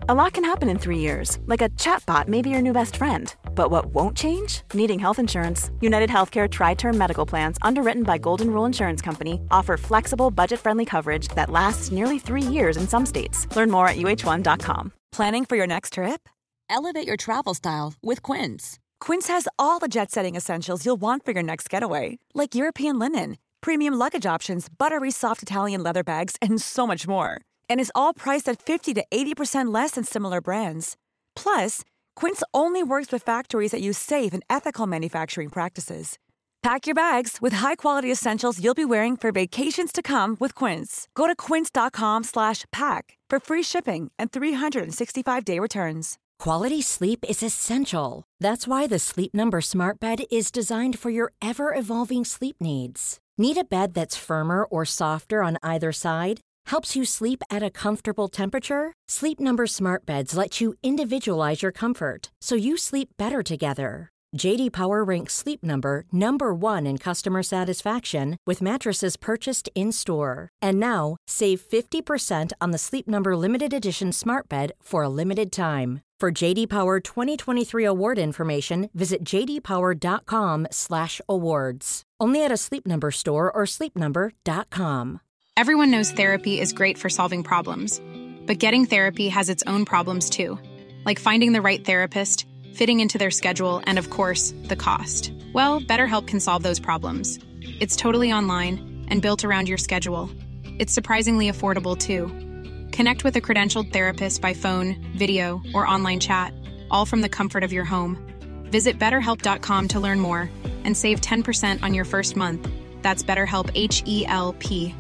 A lot can happen in 3 years, like a chatbot may be your new best friend. But what won't change? Needing health insurance. United Healthcare Tri-Term Medical Plans, underwritten by Golden Rule Insurance Company, offer flexible, budget-friendly coverage that lasts nearly 3 years in some states. Learn more at uh1.com. Planning for your next trip? Elevate your travel style with Quince. Quince has all the jet-setting essentials you'll want for your next getaway, like European linen, premium luggage options, buttery soft Italian leather bags, and so much more. And is all priced at 50 to 80% less than similar brands. Plus, Quince only works with factories that use safe and ethical manufacturing practices. Pack your bags with high-quality essentials you'll be wearing for vacations to come with Quince. Go to quince.com/pack for free shipping and 365-day returns. Quality sleep is essential. That's why the Sleep Number Smart Bed is designed for your ever-evolving sleep needs. Need a bed that's firmer or softer on either side? Helps you sleep at a comfortable temperature? Sleep Number Smart Beds let you individualize your comfort so you sleep better together. J.D. Power ranks Sleep Number #1 in customer satisfaction with mattresses purchased in-store. And now, save 50% on the Sleep Number Limited Edition Smart Bed for a limited time. For J.D. Power 2023 award information, visit jdpower.com/awards. Only at a Sleep Number store or sleepnumber.com. Everyone knows therapy is great for solving problems, but getting therapy has its own problems too, like finding the right therapist, fitting into their schedule, and of course, the cost. Well, BetterHelp can solve those problems. It's totally online and built around your schedule. It's surprisingly affordable too. Connect with a credentialed therapist by phone, video, or online chat, all from the comfort of your home. Visit BetterHelp.com to learn more and save 10% on your first month. That's BetterHelp, H-E-L-P.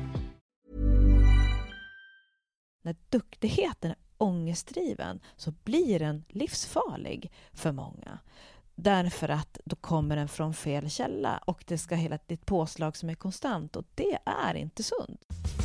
När duktigheten är ångestdriven så blir den livsfarlig för många. Därför att då kommer den från fel källa och det ska hela ditt påslag som är konstant och det är inte sunt.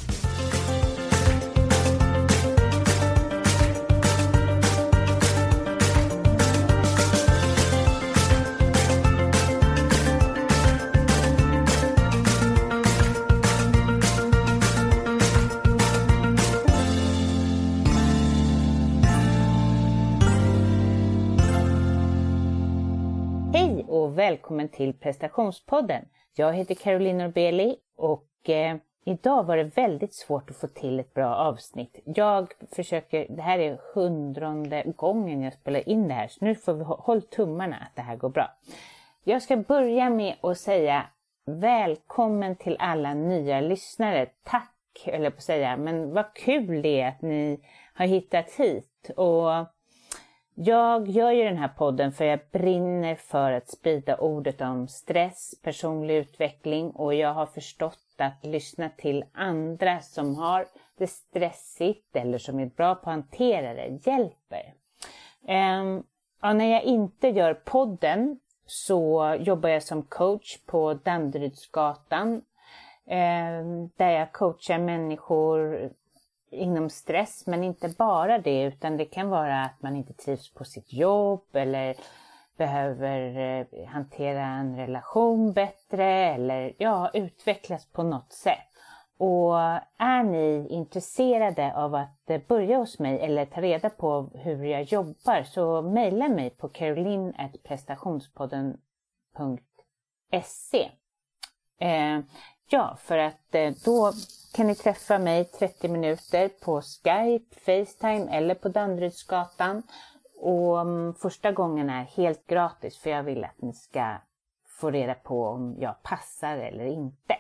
Och välkommen till prestationspodden. Jag heter Caroline Norbeli och idag var det väldigt svårt att få till ett bra avsnitt. Jag försöker, det här är 100:e gången jag spelar in det här, så nu får vi hålla tummarna att det här går bra. Jag ska börja med att säga välkommen till alla nya lyssnare. Tack, eller på att säga, men vad kul det är att ni har hittat hit. Och jag gör ju den här podden för jag brinner för att sprida ordet om stress, personlig utveckling, och jag har förstått att lyssna till andra som har det stressigt eller som är bra på att hantera det hjälper. När jag inte gör podden så jobbar jag som coach på Danderydsgatan där jag coachar människor inom stress, men inte bara det, utan det kan vara att man inte trivs på sitt jobb eller behöver hantera en relation bättre eller utvecklas på något sätt. Och är ni intresserade av att börja hos mig eller ta reda på hur jag jobbar, så mejla mig på caroline@prestationspodden.se. För att då kan ni träffa mig 30 minuter på Skype, FaceTime eller på Danderydsgatan. Och första gången är helt gratis, för jag vill att ni ska få reda på om jag passar eller inte.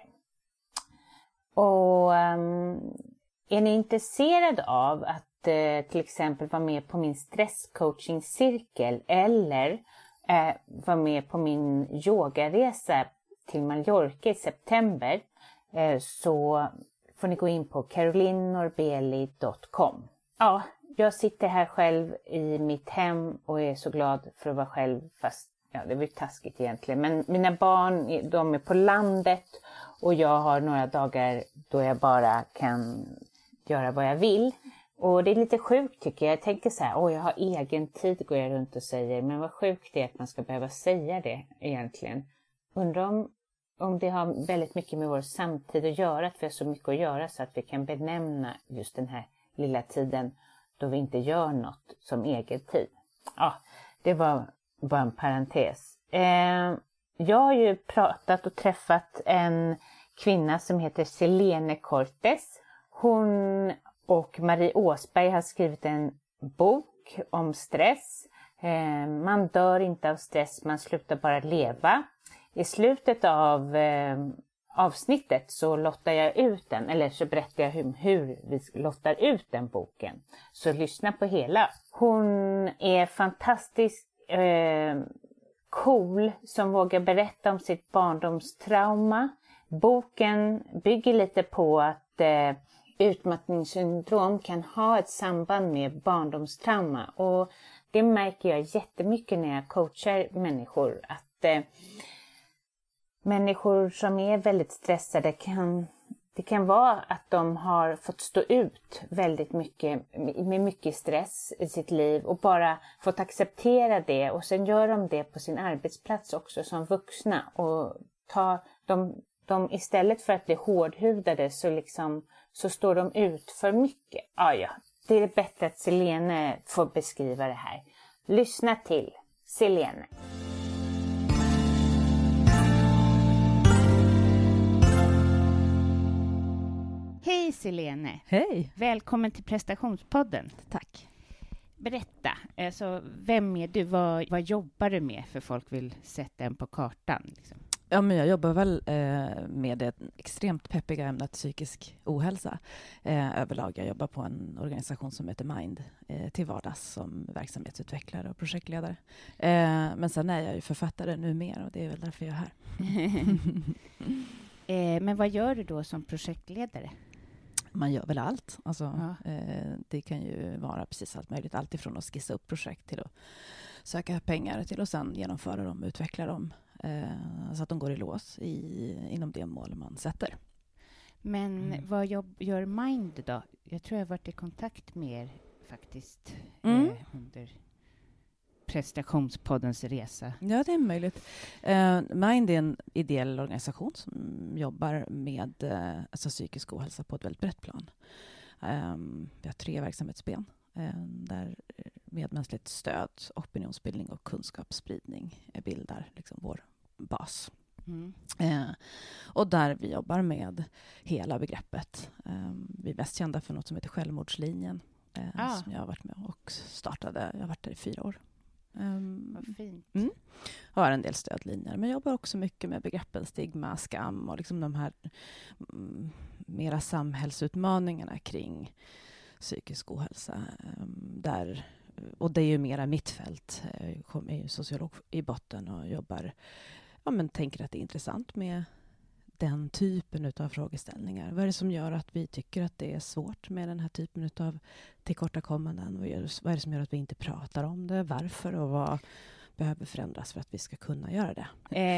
Och är ni intresserade av att till exempel vara med på min stresscoaching-cirkel eller vara med på min yogaresa till Mallorca i september, så får ni gå in på carolinnorbeli.com. Ja, jag sitter här själv i mitt hem och är så glad för att vara själv, fast det var ju taskigt egentligen. Men mina barn, de är på landet och jag har några dagar då jag bara kan göra vad jag vill. Och det är lite sjukt tycker jag. Jag tänker så här, jag har egen tid, går jag runt och säger. Men vad sjukt det är att man ska behöva säga det egentligen. Undrar om det har väldigt mycket med vår samtid att göra, att vi har så mycket att göra så att vi kan benämna just den här lilla tiden då vi inte gör något ut som egen tid. Ja, det var bara en parentes. Jag har ju pratat och träffat en kvinna som heter Selene Cortes. Hon och Marie Åsberg har skrivit en bok om stress. Man dör inte av stress, man slutar bara leva. I slutet av avsnittet så lottar jag ut den, eller så berättar jag hur vi lottar ut den boken. Så lyssna på hela. Hon är fantastiskt cool som vågar berätta om sitt barndomstrauma. Boken bygger lite på att utmattningssyndrom kan ha ett samband med barndomstrauma. Och det märker jag jättemycket när jag coachar människor. Att människor som är väldigt stressade det kan vara att de har fått stå ut väldigt mycket med mycket stress i sitt liv och bara fått acceptera det, och sen gör de det på sin arbetsplats också som vuxna och de istället för att bli hårdhudade så står de ut för mycket. Ja, det är bättre att Selene får beskriva det här. Lyssna till Selene. Hej Selene! Hej! Välkommen till prestationspodden. Tack. Berätta, alltså, vem är du? Vad jobbar du med, för folk vill sätta en på kartan? Liksom. Ja, men jag jobbar väl med det extremt peppiga ämnet psykisk ohälsa överlag. Jag jobbar på en organisation som heter Mind till vardags som verksamhetsutvecklare och projektledare. Men sen är jag ju författare numera, och det är väl därför jag är här. Men vad gör du då som projektledare? Man gör väl allt. Alltså, det kan ju vara precis allt möjligt. Allt ifrån att skissa upp projekt till att söka pengar till att sedan genomföra dem och utveckla dem. Så att de går i lås inom det mål man sätter. Men vad gör Mind då? Jag tror jag har varit i kontakt med er faktiskt under prestationspoddens resa. Ja, det är möjligt. Mind är en ideell organisation som jobbar med psykisk ohälsa på ett väldigt brett plan. Vi har 3 verksamhetsben där medmänskligt stöd, opinionsbildning och kunskapsspridning bildar liksom vår bas. Och där vi jobbar med hela begreppet. Vi är mest kända för något som heter Självmordslinjen som jag har varit med och startade. Jag har varit där i 4 år. Vad fint. Jag har en del stödlinjer, men jag jobbar också mycket med begreppen stigma, skam och liksom de här mera samhällsutmaningarna kring psykisk ohälsa. Och det är ju mera mitt fält. Jag är ju sociolog i botten och jobbar, tänker att det är intressant med den typen av frågeställningar. Vad är det som gör att vi tycker att det är svårt med den här typen av tillkortakommanden? Vad är det som gör att vi inte pratar om det? Varför och vad behöver förändras för att vi ska kunna göra det?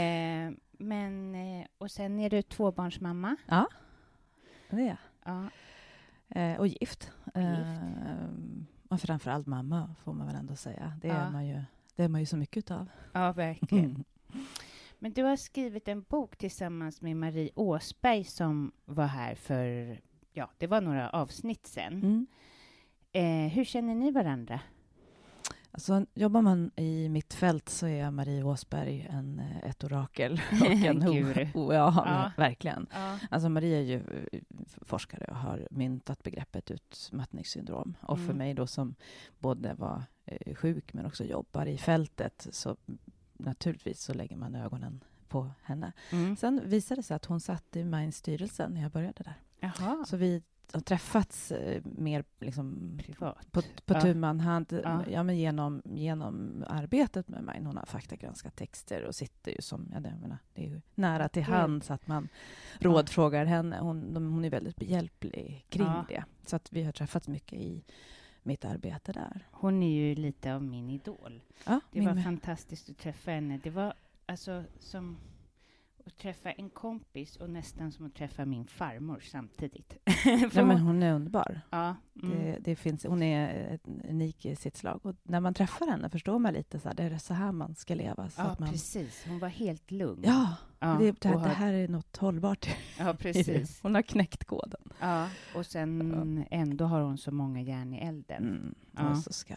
Och sen är du 2-barnsmamma? Ja, det är jag. Ja. Och gift. Och framförallt mamma får man väl ändå säga. Det är man ju så mycket av. Ja, verkligen. Men du har skrivit en bok tillsammans med Marie Åsberg som var här för, det var några avsnitt sen. Hur känner ni varandra? Alltså, jobbar man i mitt fält så är Marie Åsberg ett orakel och en guru. Verkligen. Ja. Alltså Marie är ju forskare och har myntat begreppet utmattningssyndrom. Och för mig då som både var sjuk men också jobbar i fältet, så naturligtvis så lägger man ögonen på henne. Sen visade det sig att hon satt i Minds styrelsen när jag började där. Jaha. Så vi har träffats mer liksom privat. På tu man hand, men genom arbetet med mig. Hon har faktagranskat texter och sitter ju som, det är ju nära till hand så att man rådfrågar henne. Hon är väldigt behjälplig kring det. Så att vi har träffats mycket i mitt arbete där. Hon är ju lite av min idol. Ja, det var fantastiskt att träffa henne. Det var alltså som att träffa en kompis och nästan som att träffa min farmor samtidigt. Men hon är underbar. Ja. Hon är unik i sitt slag. Och när man träffar henne förstår man lite så här, det är så här man ska leva. Så att precis. Hon var helt lugn. Ja, det här är något hållbart. Ja, precis. Hon har knäckt koden. Ja, och sen ändå har hon så många järn i elden. Hon är så skarp.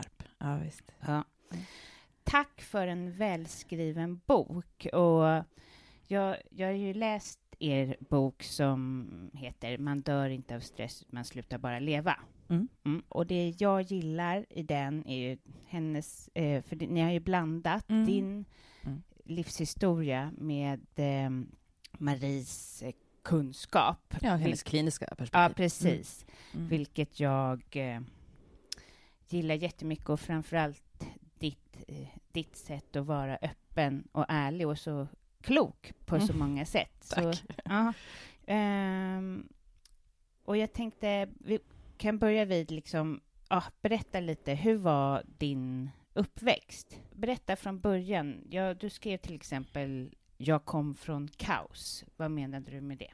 Ja, visst. Ja. Tack för en välskriven bok. Och jag har ju läst er bok som heter Man dör inte av stress, man slutar bara leva. Och det jag gillar i den är ju hennes, för ni har ju blandat din livshistoria med Maries kunskap. Ja, hennes kliniska perspektiv. Ja, precis. Vilket jag gillar jättemycket, och framförallt ditt sätt att vara öppen och ärlig och så klok på så många sätt. Tack. Så, ja. Och jag tänkte, vi kan börja vid liksom, berätta lite, hur var din uppväxt? Berätta från början. Du skrev till exempel, jag kom från kaos. Vad menade du med det?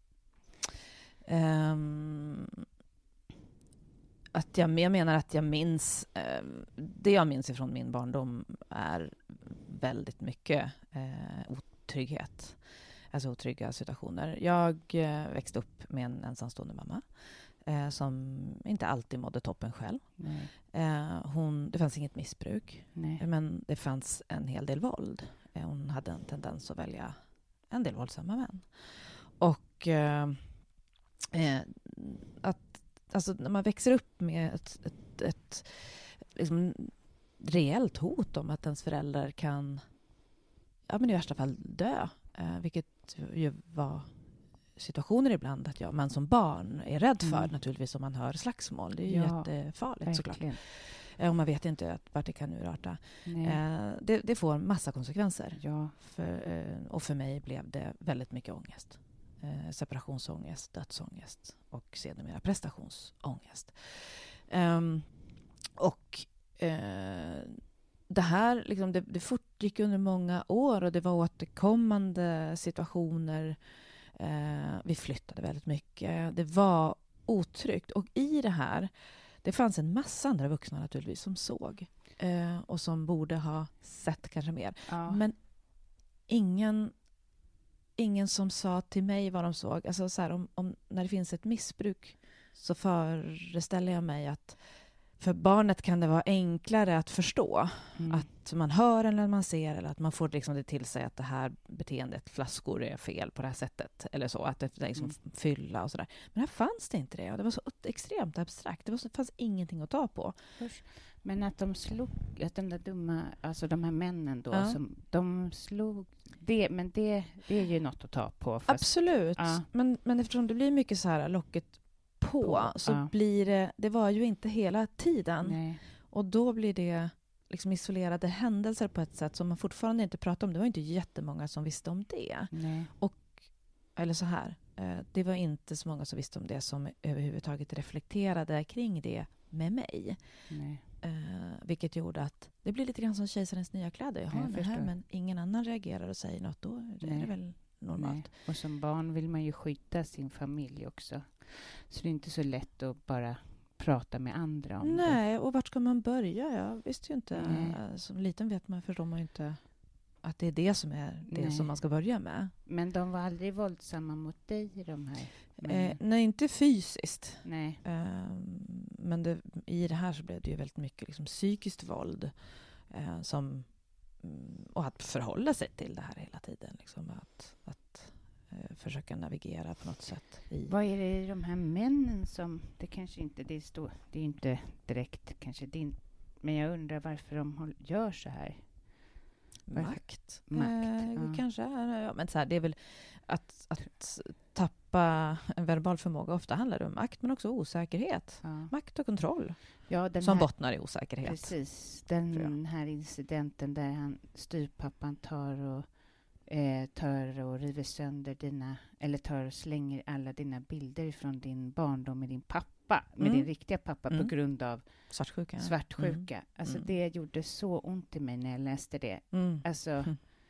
Jag menar att jag minns, det jag minns ifrån min barndom är väldigt mycket otrygghet. Alltså otrygga situationer. Jag växte upp med en ensamstående mamma som inte alltid mådde toppen själv. Det fanns inget missbruk, men det fanns en hel del våld. Hon hade en tendens att välja en del våldsamma män. Och alltså när man växer upp med ett liksom reellt hot om att ens föräldrar kan, i värsta fall dö, vilket ju var situationer ibland att man som barn är rädd för, naturligtvis, om man hör slagsmål. Det är ju jättefarligt, såklart. Och man vet inte vart det kan urarta. Det får massa konsekvenser. Ja. Och för mig blev det väldigt mycket ångest. Separationsångest, dödsångest och sedermera prestationsångest. Det här liksom, det fortgick under många år, och det var återkommande situationer. Vi flyttade väldigt mycket. Det var otryggt. Och i det här, det fanns en massa andra vuxna naturligtvis som såg. Och som borde ha sett kanske mer. Ja. Men ingen som sa till mig vad de såg. Alltså så här, om när det finns ett missbruk, så föreställer jag mig att för barnet kan det vara enklare att förstå att man hör eller man ser, eller att man får liksom det till sig att det här beteendet, flaskor, är fel på det här sättet, eller så, att det liksom fylla och sådär. Men här fanns det inte det, och det var så extremt abstrakt. Det fanns ingenting att ta på. Men att de slog, att de där dumma, alltså de här männen då, som de slog, men det är ju något att ta på. Fast, absolut. Men eftersom det blir mycket så här locket på, så blir det var ju inte hela tiden. Nej. Och då blir det liksom isolerade händelser på ett sätt som man fortfarande inte pratar om. Det var inte jättemånga som visste om det. Nej. Eller så här, det var inte så många som visste om det som överhuvudtaget reflekterade kring det med mig. Nej. Vilket gjorde att det blir lite grann som kejsarens nya kläder. Jag har det här, men ingen annan reagerar och säger något. Då är det väl normalt. Nej. Och som barn vill man ju skydda sin familj också. Så det är inte så lätt att bara prata med andra om det. Nej, och vart ska man börja? Jag visste ju inte. Som liten förstår man ju inte att det är det som är det som man ska börja med. Men de var aldrig våldsamma mot dig, de här? Nej, inte fysiskt. Nej. Men i det här så blev det ju väldigt mycket liksom psykiskt våld. Och att förhålla sig till det här hela tiden. Liksom, att försöka navigera på något sätt. Vad är det i de här männen som... Det kanske inte... Det är inte direkt kanske din... Men jag undrar varför de gör så här. Makt. Kanske. Ja, men så här, det är väl att tappa en verbal förmåga. Ofta handlar det om makt, men också osäkerhet. Ja. Makt och kontroll. Ja, som bottnar i osäkerhet. Precis. Den här incidenten där styrpappan tar och river sönder tar och slänger alla dina bilder från din barndom med din pappa, med din riktiga pappa, på grund av svartsjuka. Alltså det gjorde så ont i mig när jag läste det. Alltså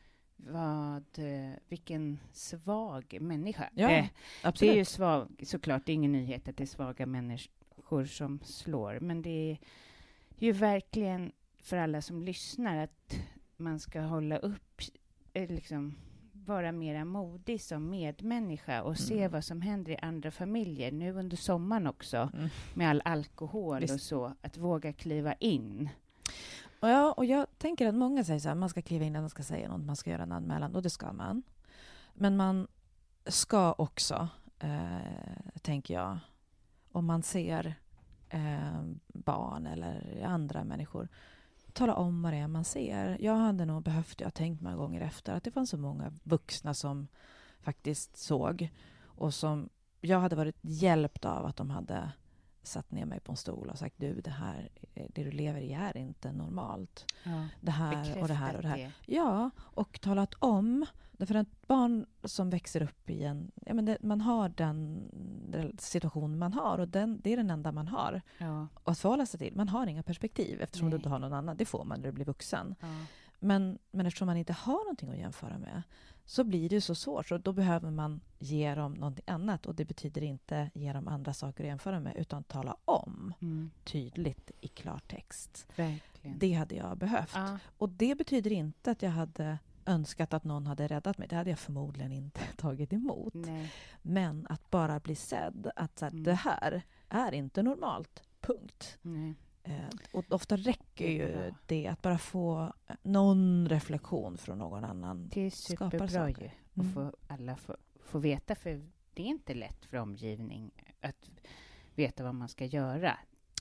vilken svag människa. Ja, det är ju såklart, det är ingen nyhet att det är svaga människor som slår, men det är ju verkligen för alla som lyssnar att man ska hålla upp, liksom vara mera modig som medmänniska och se vad som händer i andra familjer nu under sommaren också, med all alkohol. Visst. Och så, att våga kliva in. Och jag tänker att många säger så här, man ska kliva in, man ska säga något, man ska göra en anmälan, och det ska man. Men man ska också, tänker jag, om man ser barn eller andra människor, tala om vad det är man ser. Jag hade nog behövt, tänkt många gånger efter, att det fanns så många vuxna som faktiskt såg, och som jag hade varit hjälpt av att de hade satt ner mig på en stol och sagt, du, det du lever i är inte normalt. Ja, det här och det här och det här. Det. Ja, och talat om, därför att barn som växer upp i man har den situation man har, och det är den enda man har. Ja. Och att förhålla sig till. Man har inga perspektiv eftersom du inte har någon annan. Det får man när du blir vuxen. Ja. Men eftersom man inte har någonting att jämföra med, så blir det så svårt. Så då behöver man ge dem någonting annat. Och det betyder inte ge dem andra saker att jämföra med, utan tala om tydligt i klartext. Verkligen. Det hade jag behövt. Ja. Och det betyder inte att jag hade önskat att någon hade räddat mig. Det hade jag förmodligen inte tagit emot. Nej. Men att bara bli sedd, att det här är inte normalt. Punkt. Nej. Och ofta räcker ju det att bara få någon reflektion från någon annan. Det är superbra saker. ju att få alla få veta, för det är inte lätt för omgivning att veta vad man ska göra.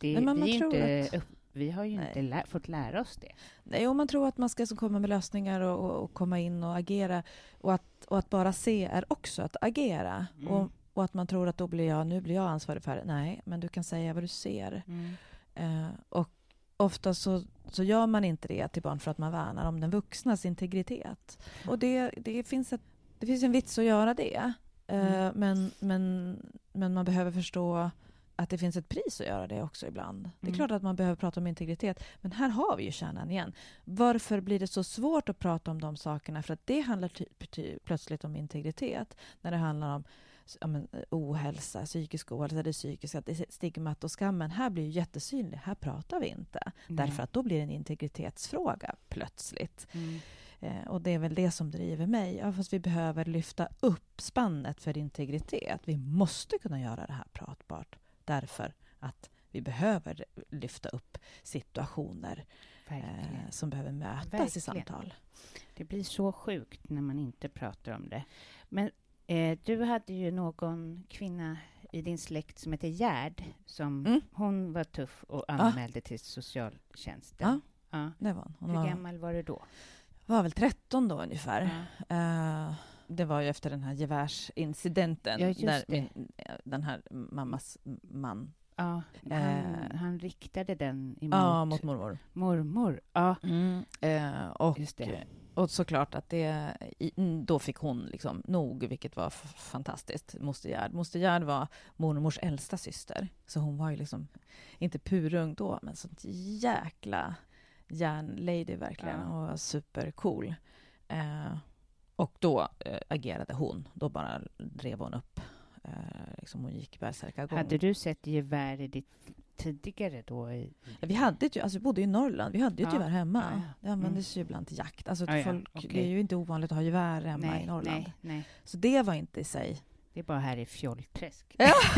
Vi har ju inte fått lära oss det. Nej, och man tror att man ska komma med lösningar och komma in och agera, och att bara se är också att agera. Och att man tror att nu blir jag ansvarig för det. Nej, men du kan säga vad du ser. Och ofta så gör man inte det till barn för att man värnar om den vuxnas integritet. Och det finns en vits att göra det. Men man behöver förstå att det finns ett pris att göra det också ibland. Det är klart att man behöver prata om integritet. Men här har vi ju kärnan igen. Varför blir det så svårt att prata om de sakerna? För att det handlar plötsligt om integritet. När det handlar om ohälsa, psykisk ohälsa, det psykiska, stigmat och skammen. Här blir ju jättesynligt. Här pratar vi inte. Därför att då blir det en integritetsfråga plötsligt. Och det är väl det som driver mig. Ja, fast vi behöver lyfta upp spannet för integritet. Vi måste kunna göra det här pratbart. Därför att vi behöver lyfta upp situationer som behöver mötas i samtal. Det blir så sjukt när man inte pratar om det. Men du hade ju någon kvinna i din släkt som heter Gerd, som hon var tuff och anmälde till socialtjänsten. Ja, det var hon. Hur gammal var du då? Jag var väl 13 då ungefär. Det var ju efter den här gevärsincidenten. Där den här mammas man. Ja, han riktade den mot mormor. Mormor, ja. Och just det. Och såklart att då fick hon liksom nog, vilket var fantastiskt. Moster Gerd var mormors äldsta syster. Så hon var ju liksom inte purung då, men sånt jäkla järnlady verkligen. Och var supercool. Och då agerade hon. Då bara drev hon upp. Liksom hon gick bärsärkagång. Hade du sett gevär i ditt tidigare då? Vi hade ju, vi bodde i Norrland. Vi hade ju ett gevär hemma. Det användes ju ibland till jakt. Alltså det är ju inte ovanligt att ha gevär hemma i Norrland. Nej. Så det var inte i sig. Det är bara här i Fjollträsk.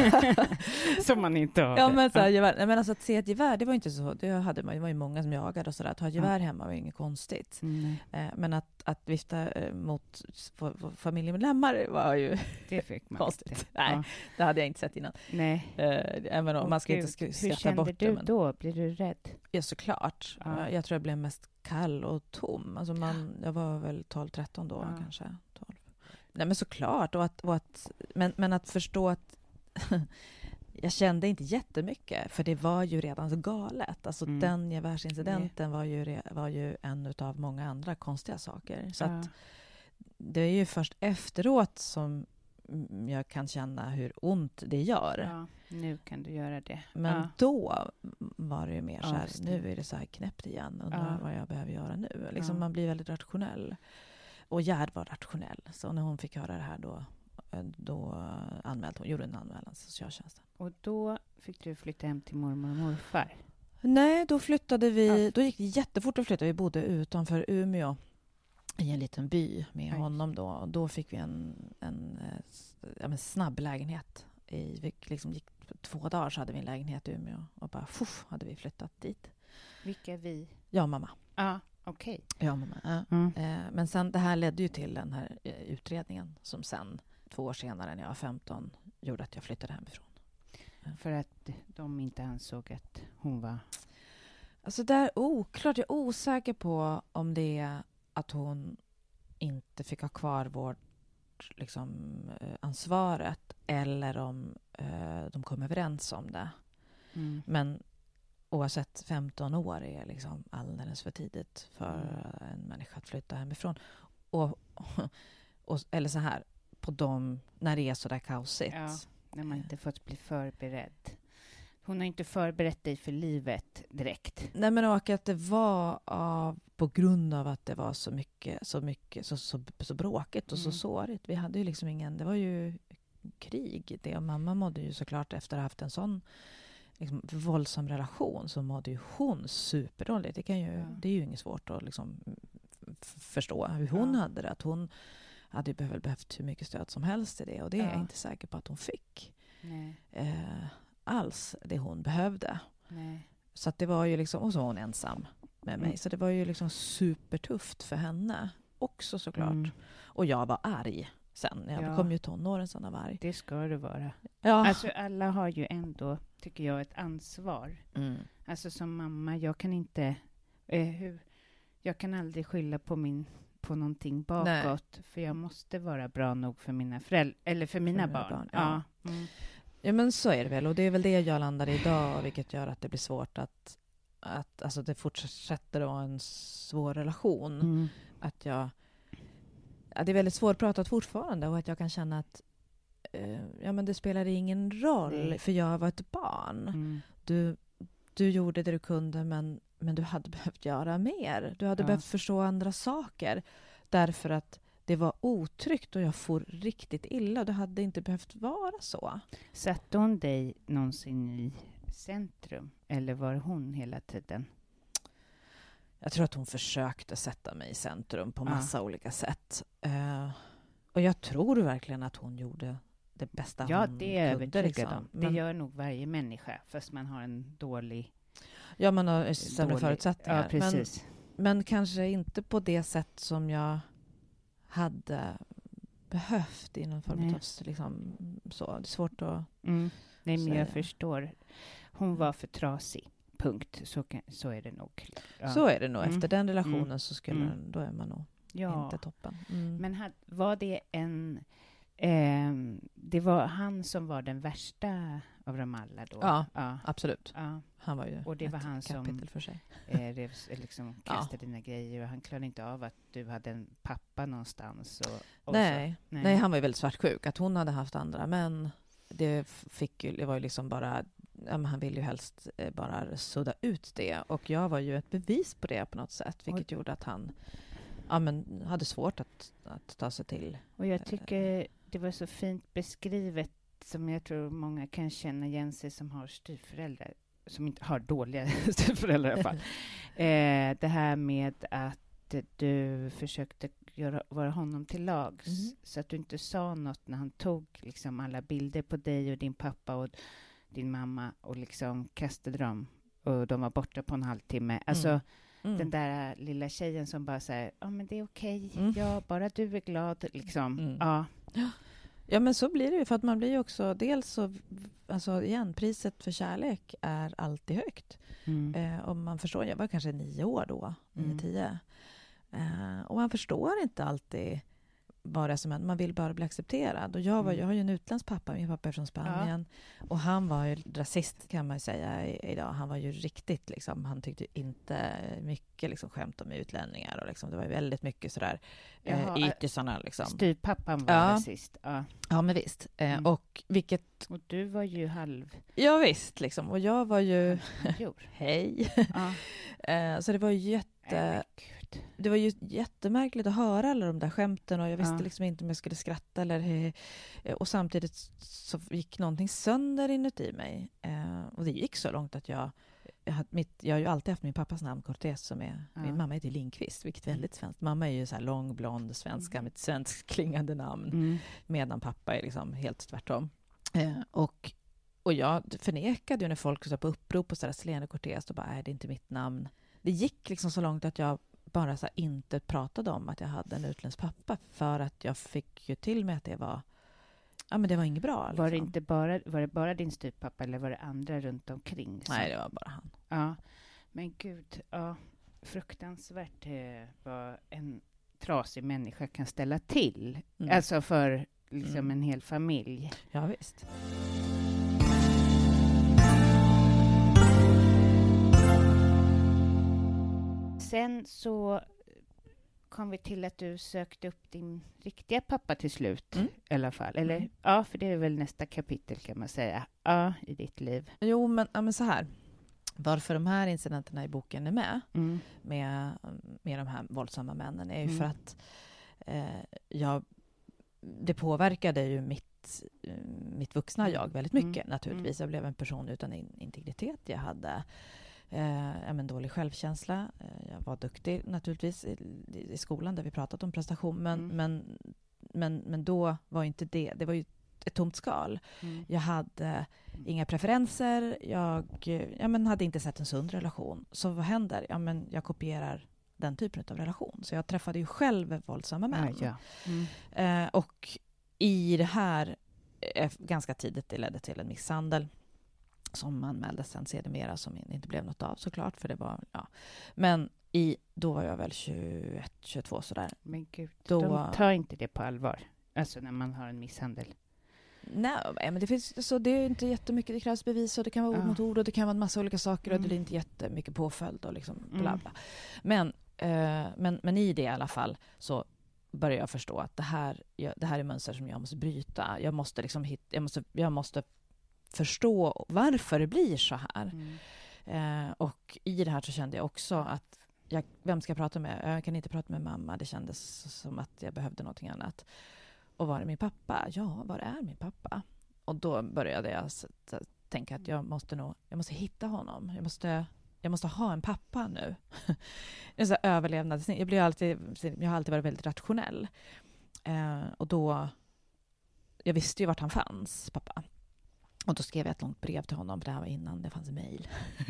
Som man inte har. Ja, men så här, gevär. Men alltså att se ett gevär, det var inte så. Det var ju många som jagade och sådär. Att ha gevär hemma var ju inget konstigt. Men att vifta mot familjemedlemmar var ju det fick man konstigt. Inte. Nej, det hade jag inte sett innan. Nej. Även om man ska inte skratta bort det. Hur kände du då? Blir du rädd? Ja, såklart. Jag tror jag blev mest kall och tom. Alltså jag var väl 12-13 då kanske. 12. Nej, men såklart. Men att förstå att jag kände inte jättemycket, för det var ju redan så galet. Alltså den gevärsincidenten var ju en av många andra konstiga saker. Så att det är ju först efteråt som jag kan känna hur ont det gör. Ja, nu kan du göra det. Men då var det ju mer så här, nu är det så här knäppt igen. Undrar vad jag behöver göra nu. Liksom man blir väldigt rationell. Och Gerd var rationell. Så när hon fick höra det här då gjorde en anmälan till socialtjänsten. Och då fick du flytta hem till mormor och morfar? Nej, då flyttade vi. Då gick det jättefort att flytta. Vi bodde utanför Umeå i en liten by med honom då. Och då fick vi en snabb lägenhet. Liksom gick 2 dagar så hade vi en lägenhet i Umeå. Och bara hade vi flyttat dit. Vilka vi? Ja, mamma. Ja, okej. Ja, mamma. Ja. Men sen, det här ledde ju till den här utredningen som sen, 2 år senare när jag var 15, gjorde att jag flyttade hemifrån. För att de inte ansåg att hon var... Alltså där, klart jag är osäker på om det är att hon inte fick ha kvar vård, liksom, ansvaret, eller om de kom överens om det. Men oavsett, 15 år är liksom alldeles för tidigt för en människa att flytta hemifrån. Eller så här, när det är så där kaosigt. Ja, när man inte fått bli förberedd. Hon har inte förberett dig för livet direkt. Nej, men och att det var på grund av att det var så bråkigt och så sårigt. Vi hade ju liksom det var ju krig. Och mamma mådde ju såklart, efter att ha haft en sån liksom våldsam relation, så mådde ju hon superdåligt. Det är ju inget svårt att liksom förstå hur hon hade det. Att hon hade behövt hur mycket stöd som helst i det. Och det är jag inte säker på att hon fick. Nej. Alls det hon behövde. Nej. Så att det var ju liksom, och så var hon ensam med mig. Så det var ju liksom supertufft för henne också, såklart. Och jag var arg sen. Jag kom ju tonåren sen av arg. Det ska du vara. Ja. Alltså alla har ju ändå, tycker jag, ett ansvar. Alltså som mamma, jag kan inte... jag kan aldrig skylla på någonting bakåt. Nej. För jag måste vara bra nog för mina föräldrar, eller för mina barn. Ja. Ja, men så är det väl. Och det är väl det jag landar i idag, vilket gör att det blir svårt att alltså det fortsätter att vara en svår relation. Att det är väldigt svårpratat fortfarande, och att jag kan känna att men det spelar ingen roll, för jag var ett barn. Du gjorde det du kunde, men du hade behövt göra mer. Du hade behövt förstå andra saker, därför att det var otryggt och jag får riktigt illa. Det hade inte behövt vara så. Satte hon dig någonsin i centrum? Eller var hon hela tiden? Jag tror att hon försökte sätta mig i centrum på massa olika sätt. Och jag tror verkligen att hon gjorde det bästa hon kunde. Ja, det är övertygad liksom. om. Det gör nog varje människa, fast man har en dålig... Ja, man har sämre förutsättningar. Ja, precis. Men kanske inte på det sätt som jag hade behövt i någon form av liksom, så. Det är svårt att Nej, men jag förstår. Hon var för trasig. Punkt. Så är det nog. Ja. Så är det nog. Efter den relationen så då är man nog inte toppen. Men var det det var han som var den värsta av dem alla då? Ja. Absolut. Ja. Han var ju och det var han som för sig. Liksom kastade dina grejer, och han klarade inte av att du hade en pappa någonstans. Nej, han var ju väldigt svartsjuk. Att hon hade haft andra, men det var ju liksom bara... han ville ju helst bara sudda ut det. Och jag var ju ett bevis på det på något sätt. Vilket gjorde att han hade svårt att ta sig till. Och jag tycker det var så fint beskrivet, som jag tror många kan känna igen sig som har styvföräldrar. Som inte har dåliga styvföräldrar i alla fall. Det här med att du försökte vara honom till lags. Så att du inte sa något när han tog liksom alla bilder på dig och din pappa och din mamma och liksom kastade dem. Och de var borta på en halvtimme. Alltså den där lilla tjejen som bara säger, men det är okej. Ja, bara du är glad. Liksom. Ja, men så blir det ju. För att man blir ju också, dels så, alltså igen, priset för kärlek är alltid högt. Och man förstår, jag var kanske 9 år då, 9-10. Och man förstår inte alltid vad det är som händer. Man vill bara bli accepterad. Och jag har ju en utländsk pappa, min pappa är från Spanien. Och han var ju rasist, kan man ju säga idag. Han var ju riktigt liksom, han tyckte inte mycket liksom skämt om utlänningar. Och liksom, det var ju väldigt mycket sådär ytisarna liksom. Styrpappan var rasist. Ja, men visst. Och du var ju Ja, visst liksom. Och jag var ju... Hej. Så det var ju det var ju jättemärkligt att höra alla de där skämten, och jag visste liksom inte om jag skulle skratta eller och samtidigt så gick någonting sönder inuti mig. Och det gick så långt att jag har ju alltid haft min pappas namn Cortés, som är min mamma heter Lindqvist, vilket är väldigt svenskt. Mamma är ju så här lång blond svenska med ett svenskt klingande namn, medan pappa är liksom helt tvärtom. Och jag förnekade ju när folk så på upprop och så där Selene Cortés, och bara det är inte mitt namn. det gick liksom så långt att jag bara så här inte pratade om att jag hade en utländsk pappa, för att jag fick ju till mig att det var, ja, men det var inget bra. Liksom. Var det bara din styvpappa eller var det andra runt omkring? Nej, det var bara han. Ja, men gud, ja, fruktansvärt vad en trasig människa kan ställa till. Alltså för liksom en hel familj. Ja, visst. Sen så kom vi till att du sökte upp din riktiga pappa till slut, i alla fall. Eller, ja, för det är väl nästa kapitel kan man säga, ja, i ditt liv. Jo, men så här. Varför de här incidenterna i boken är med de här våldsamma männen är ju för att det påverkade ju mitt vuxna jag väldigt mycket naturligtvis. Jag blev en person utan integritet. Jag hade dålig självkänsla. Jag var duktig naturligtvis i skolan där vi pratat om prestation, men då var inte det var ju ett tomt skal. Jag hade inga preferenser. Jag hade inte sett en sund relation. Så vad händer? Jag kopierar den typen av relation. Så jag träffade ju själv våldsamma män. Och i det här ganska tidigt det ledde till en misshandel som anmäldes sen sedermera, som inte blev något av såklart, för det var, ja. Men då var jag väl 21, 22 sådär. Men gud, de tar inte det på allvar. Alltså när man har en misshandel. Nej, men det finns, så det är inte jättemycket, det krävs bevis och det kan vara ord mot ord och det kan vara en massa olika saker och det är inte jättemycket påföljd och liksom bla bla. Men i det i alla fall så börjar jag förstå att det här är mönster som jag måste bryta. Jag måste liksom jag måste förstå varför det blir så här. Och i det här så kände jag också att vem ska jag prata med? Jag kan inte prata med mamma. Det kändes som att jag behövde någonting annat. Och var är min pappa? Ja, var är min pappa? Och då började jag tänka att jag måste hitta honom. Jag måste ha en pappa nu. En sån överlevnadsinstinkt. Jag har alltid varit väldigt rationell. Och då jag visste ju vart han fanns, pappa. Och då skrev jag ett långt brev till honom, för det här var innan det fanns mejl.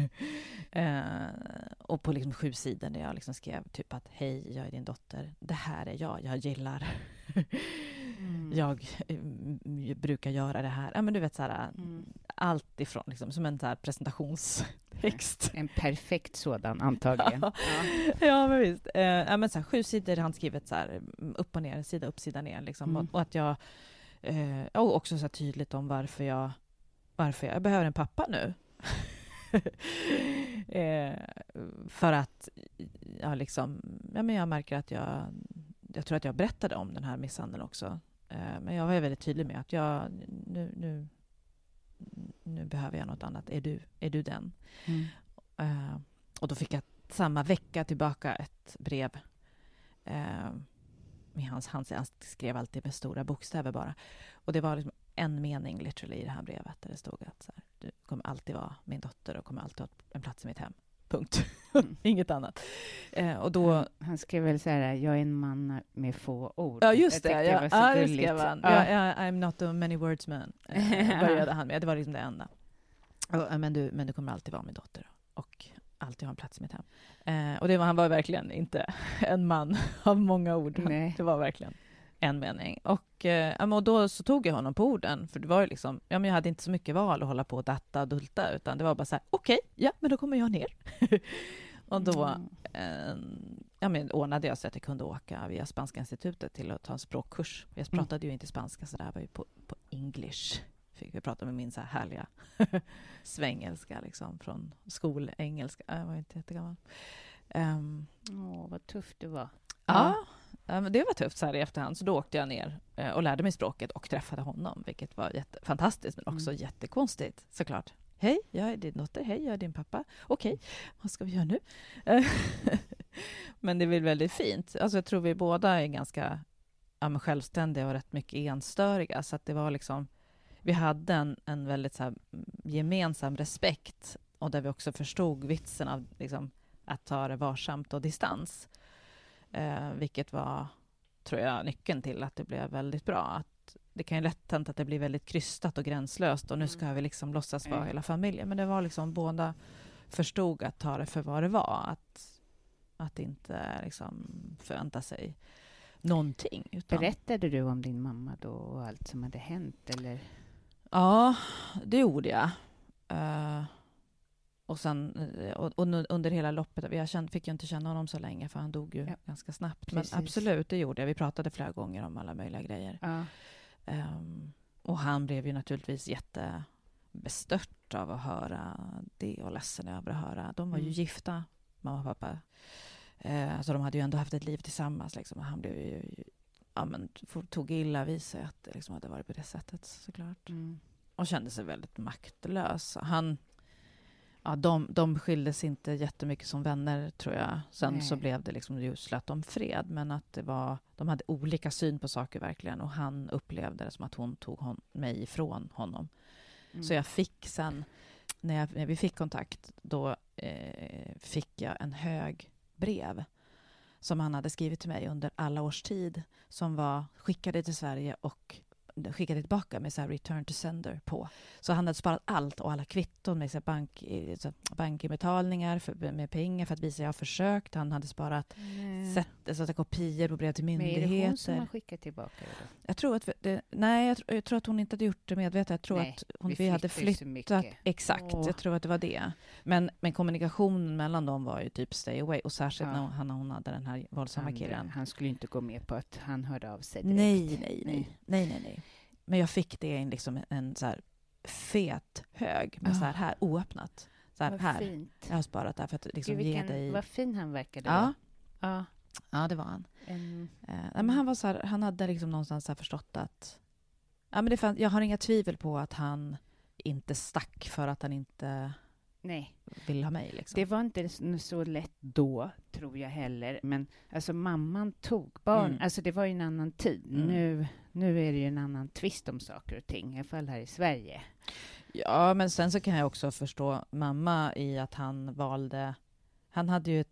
Och på liksom 7 sidor där jag liksom skrev typ att hej, jag är din dotter. Det här är jag gillar. Jag brukar göra det här. Ja, men du vet såhär, allt ifrån liksom, som en så här presentationstext. En perfekt sådan antagligen. Ja, men visst. Men så här, 7 sidor handskrivet så här, upp och ner, sida upp, sida ner liksom. Och att jag och också så här tydligt om varför jag behöver en pappa nu. För att jag märker att jag tror att jag berättade om den här misshandeln också. Men jag var väldigt tydlig med att nu behöver jag något annat. Är du den? Och då fick jag samma vecka tillbaka ett brev med han skrev alltid med stora bokstäver bara. Och det var liksom en mening literally i det här brevet där det stod att så här, du kommer alltid vara min dotter och kommer alltid ha en plats i mitt hem. Punkt. Inget annat. Och då han skrev väl så här, jag är en man med få ord. Ja, just det. Det skrev han. I'm not a many words man. Började han med. Det var liksom det enda. Men du kommer alltid vara min dotter och alltid ha en plats i mitt hem. Och han var verkligen inte en man av många ord. Nej. Det var verkligen en mening. Och då så tog jag honom på orden. För det var ju liksom, jag hade inte så mycket val att hålla på och datta och dulta. Utan det var bara så här, okej, men då kommer jag ner. Och då ordnade jag så att jag kunde åka via Spanska institutet till att ta en språkkurs. Jag pratade ju inte spanska, så det här var ju på English. Fick vi prata med min så här härliga svengelska liksom, från skolengelska. Jag var inte jättegammal. Vad tufft det var. Ja, men det var tufft så här i efterhand. Så då åkte jag ner och lärde mig språket och träffade honom, vilket var fantastiskt men också jättekonstigt såklart. Hej, jag är din dotter. Hej, jag är din pappa. Okej, vad ska vi göra nu? Men det är väl väldigt fint. Alltså jag tror vi båda är ganska självständiga och rätt mycket enstöriga. Så att det var liksom, vi hade en väldigt så här, gemensam respekt. Och där vi också förstod vitsen av liksom, att ta det varsamt och distans. Vilket var, tror jag, nyckeln till att det blev väldigt bra. Att det kan ju lätt hända att det blir väldigt krystat och gränslöst. Och nu ska vi liksom låtsas vara hela familjen. Men det var liksom båda förstod att ta det för vad det var. Att inte liksom förvänta sig någonting. Utan... Berättade du om din mamma då och allt som hade hänt? Eller? Ja, det gjorde jag. Och sen under hela loppet, fick jag inte känna honom så länge för han dog ju ganska snabbt. Precis. Men absolut, det gjorde jag. Vi pratade flera gånger om alla möjliga grejer. Ja. Och han blev ju naturligtvis jättebestört av att höra det och ledsen över att höra. De var ju gifta, mamma och pappa. Så de hade ju ändå haft ett liv tillsammans. Liksom. Och han blev ju, tog illa vid sig att det liksom hade varit på det sättet såklart. Och kände sig väldigt maktlös. De skildes inte jättemycket som vänner tror jag. Sen så blev det liksom just slött om fred. Men att de hade olika syn på saker verkligen. Och han upplevde det som att hon tog mig ifrån honom. Så jag fick sen, när vi fick kontakt, då fick jag en hög brev som han hade skrivit till mig under alla års tid. Som var skickade till Sverige och skickade tillbaka med så här return to sender på. Så han hade sparat allt och alla kvitton med så bankinbetalningar med pengar för att visa att jag har försökt. Han hade sparat kopior på brev till myndigheter. Men är det hon som har skickat tillbaka det då? Jag tror jag tror att hon inte hade gjort det medvetet. Jag tror att vi hade flyttat. Exakt, jag tror att det var det. Men kommunikationen mellan dem var ju typ stay away. Och särskilt när hon hade den här våldsamma killen. Han skulle inte gå med på att han hörde av sig direkt. Nej. Men jag fick det i liksom en så här fet hög med så här oöppnat. Så här. Fint. Jag har sparat där för att liksom ge dig. Vad fin han verkade. Ja, det var han. Men han var så här, han hade liksom någonstans så här förstått att jag har inga tvivel på att han inte stack för att han inte vill ha mig. Liksom. Det var inte så lätt då, tror jag heller. Men alltså mamman tog barn. Alltså det var ju en annan tid. Nu är det ju en annan twist om saker och ting. I alla fall här i Sverige. Ja, men sen så kan jag också förstå mamma i att han valde... Han hade ju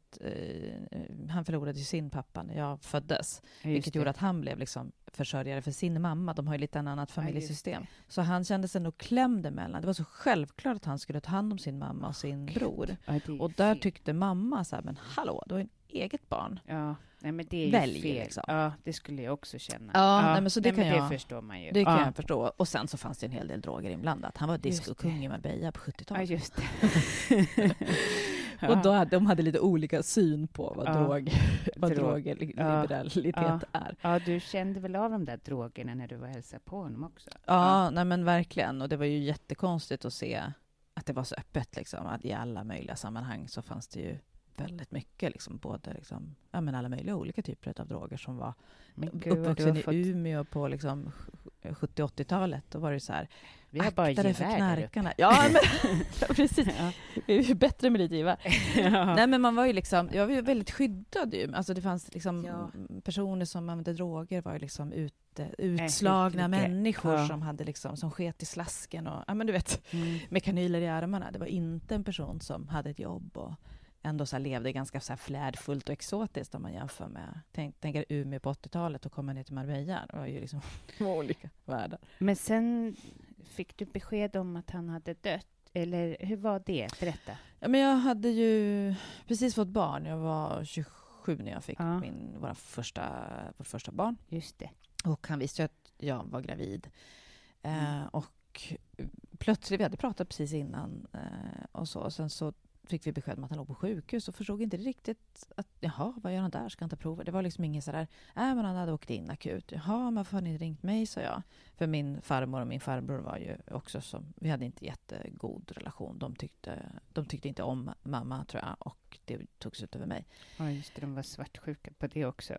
han förlorade ju sin pappa när jag föddes. Vilket gjorde att han blev liksom försörjare för sin mamma. De har ju lite annat familjesystem. Så han kände sig nog klämd emellan. Det var så självklart att han skulle ta hand om sin mamma och sin bror. Och där tyckte mamma så här, men hallå, du har en eget barn. Ja, nej, men det är ju fel. Liksom. Ja, det skulle jag också känna. Ja, nej, men så det det förstår man ju. Det kan jag förstå. Och sen så fanns det en hel del droger inblandat. Han var discokung i Marbella på 70-talet. Ja, just det. Och då de hade lite olika syn på vad drogliberalitet är. Ja, du kände väl av de där drogerna när du var hälsa på honom också? Ja, nej men verkligen. Och det var ju jättekonstigt att se att det var så öppet liksom. Att i alla möjliga sammanhang så fanns det ju väldigt mycket liksom, både liksom, alla möjliga olika typer av droger som var uppvuxen i Umeå på liksom 70-80-talet. Då var det så här, vi har bara akta dig för knarkarna. Ja, men precis. Det är ju bättre med lite givare. Nej, men man var ju liksom, jag var ju väldigt skyddad ju. Alltså det fanns liksom personer som använde droger var ju liksom utslagna människor som hade liksom, som sket i slasken och men du vet, med kanyler i armarna. Det var inte en person som hade ett jobb och ändå så här levde ganska så här flärdfullt och exotiskt om man jämför med tänker Umeå på 80-talet och komma ner till Marbella. Det var ju liksom olika världar. Men sen fick du besked om att han hade dött. Eller hur var det? Berätta. Ja, men jag hade ju precis fått barn. Jag var 27 när jag fick vårt första barn. Just det. Och han visste ju att jag var gravid. Och plötsligt, vi hade pratat precis innan och så. Och sen så fick vi besked om att han låg på sjukhus och förstod inte riktigt att, vad gör han där? Ska han ta prover? Det var liksom ingen sådär, men han hade åkt in akut. Men varför har ni ringt mig, sa jag. För min farmor och min farbror var ju också vi hade inte jättegod relation. De tyckte inte om mamma, tror jag, och det togs ut över mig. Ja, just det, de var svartsjuka på det också.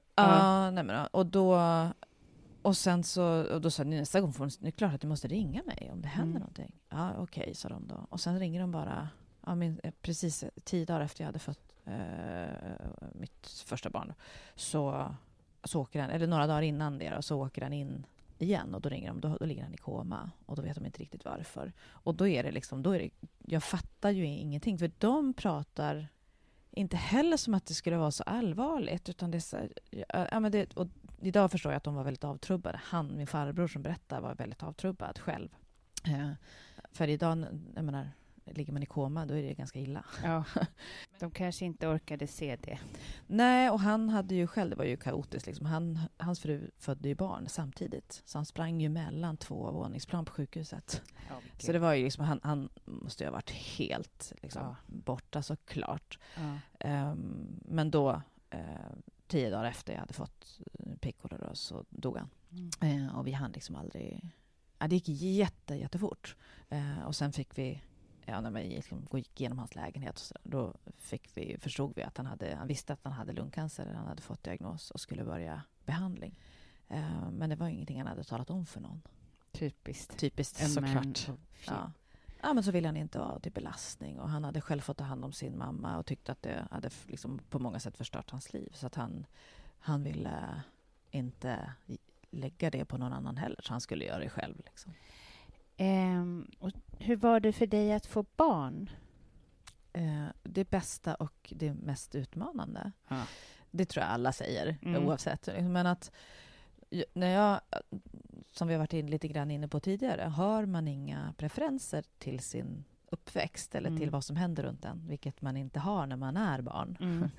Och sen då sa ni nästa gång, det är klart att du måste ringa mig om det händer någonting. Ja, okej, sa de då. Och sen ringer de bara precis 10 dagar efter jag hade fått mitt första barn. Så åker han, eller några dagar innan det, och så åker han in igen och då ringer de, då ligger han i koma och då vet de inte riktigt varför. Och då är det liksom, jag fattar ju ingenting, för de pratar inte heller som att det skulle vara så allvarligt, utan det är så här, och idag förstår jag att de var väldigt avtrubbade. Min farbror som berättade var väldigt avtrubbad själv. För idag, ligger man i koma, då är det ganska illa. Ja, de kanske inte orkade se det. Nej, och han hade ju själv, det var ju kaotiskt liksom. Hans fru födde ju barn samtidigt. Så han sprang ju mellan 2 våningsplan på sjukhuset. Ja, så det var ju liksom, han måste ju ha varit helt liksom, borta såklart. Ja. Men då, 10 dagar efter jag hade fått piccolo då, så dog han. Och vi hann liksom aldrig... Ja, det gick jättefort. Och sen fick vi, när vi gick igenom hans lägenhet, och så, då förstod vi att han visste att han hade lungcancer. Han hade fått diagnos och skulle börja behandling. Men det var ingenting han hade talat om för någon. Typiskt såklart. Ja, men så ville han inte vara till belastning. Och han hade själv fått ta hand om sin mamma och tyckte att det hade liksom på många sätt förstört hans liv. Så att han ville inte lägga det på någon annan heller. Så han skulle göra det själv. Liksom. Och hur var det för dig att få barn? Det bästa och det mest utmanande. Ja. Det tror jag alla säger, oavsett. Men att när jag, som vi har varit lite grann inne på tidigare, har man inga preferenser till sin uppväxt eller till vad som händer runt den, vilket man inte har när man är barn.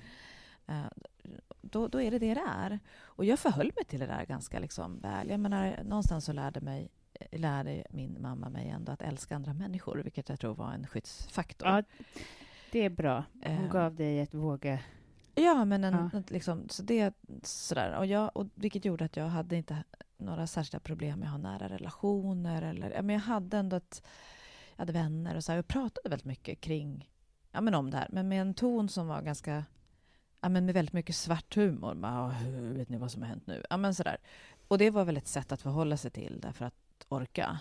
Då är det är. Och jag förhöll mig till det där ganska liksom väl. Jag menar, någonstans så lärde min mamma mig ändå att älska andra människor, vilket jag tror var en skyddsfaktor. Ja, det är bra. Hon gav dig ett våga. Ja, men liksom, så det sådär. Och vilket gjorde att jag hade inte några särskilda problem med att ha nära relationer. Men jag hade ändå jag hade vänner och så här. Jag pratade väldigt mycket kring om det här. Men med en ton som var ganska... med väldigt mycket svart humor. Vet ni vad som har hänt nu? Sådär. Och det var väl ett sätt att förhålla sig till, därför att orka.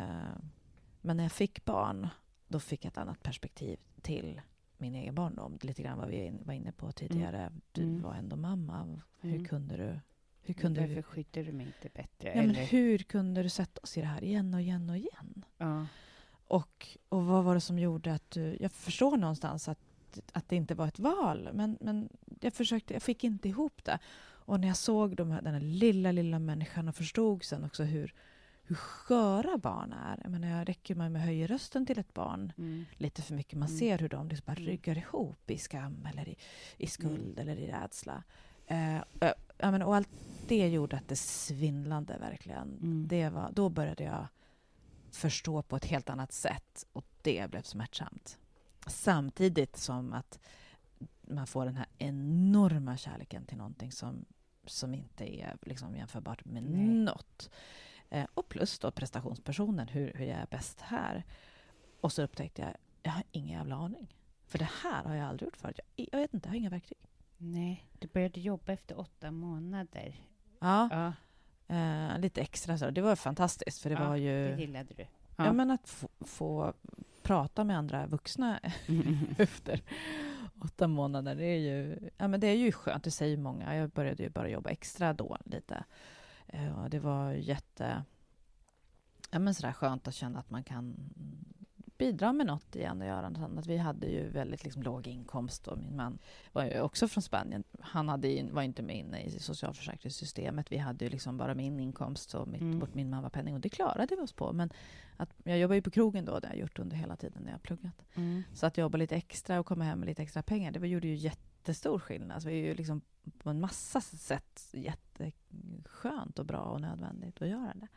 Men när jag fick barn, då fick jag ett annat perspektiv till min egen barndom. Lite grann vad vi var inne på tidigare. Du var ändå mamma. Hur kunde du... Varför skyddade du mig inte bättre? Ja, men hur kunde du sätta oss i det här igen och igen och igen? Ja. Och vad var det som gjorde att du... Jag förstår någonstans att det inte var ett val. Men jag fick inte ihop det. Och när jag såg den här lilla människan och förstod sen också hur sköra barn är. Jag menar, jag räcker med att höja rösten till ett barn lite för mycket. Man ser hur de liksom bara ryggar ihop i skam eller i skuld eller i rädsla. Och allt det gjorde att det svindlade verkligen. Då började jag förstå på ett helt annat sätt, och det blev smärtsamt. Samtidigt som att man får den här enorma kärleken till någonting som inte är liksom jämförbart med något. Och plus då prestationspersonen, hur jag är bäst här. Och så upptäckte jag har ingen jävla aning. För det här har jag aldrig gjort förut. Jag vet inte, jag har inga verktyg. Nej, du började jobba efter 8 månader. Ja. Lite extra så. Det var fantastiskt, för det var ju... det gillade du. Ja, men att få prata med andra vuxna efter 8 månader, det är ju skönt, det säger många. Jag började ju bara jobba extra då lite. Och det var sådär skönt att känna att man kan bidra med något igen och göra något annat. Vi hade ju väldigt liksom låg inkomst, och min man var ju också från Spanien. Han var inte med inne i socialförsäkringssystemet. Vi hade ju liksom bara min inkomst och min mammapenning, och det klarade vi oss på. Men att jag jobbar ju på krogen då, det har jag gjort under hela tiden när jag har pluggat. Så att jobba lite extra och komma hem med lite extra pengar, det gjorde ju jättestor skillnad. Så det är ju liksom på en massa sätt jätteskönt och bra och nödvändigt att göra det.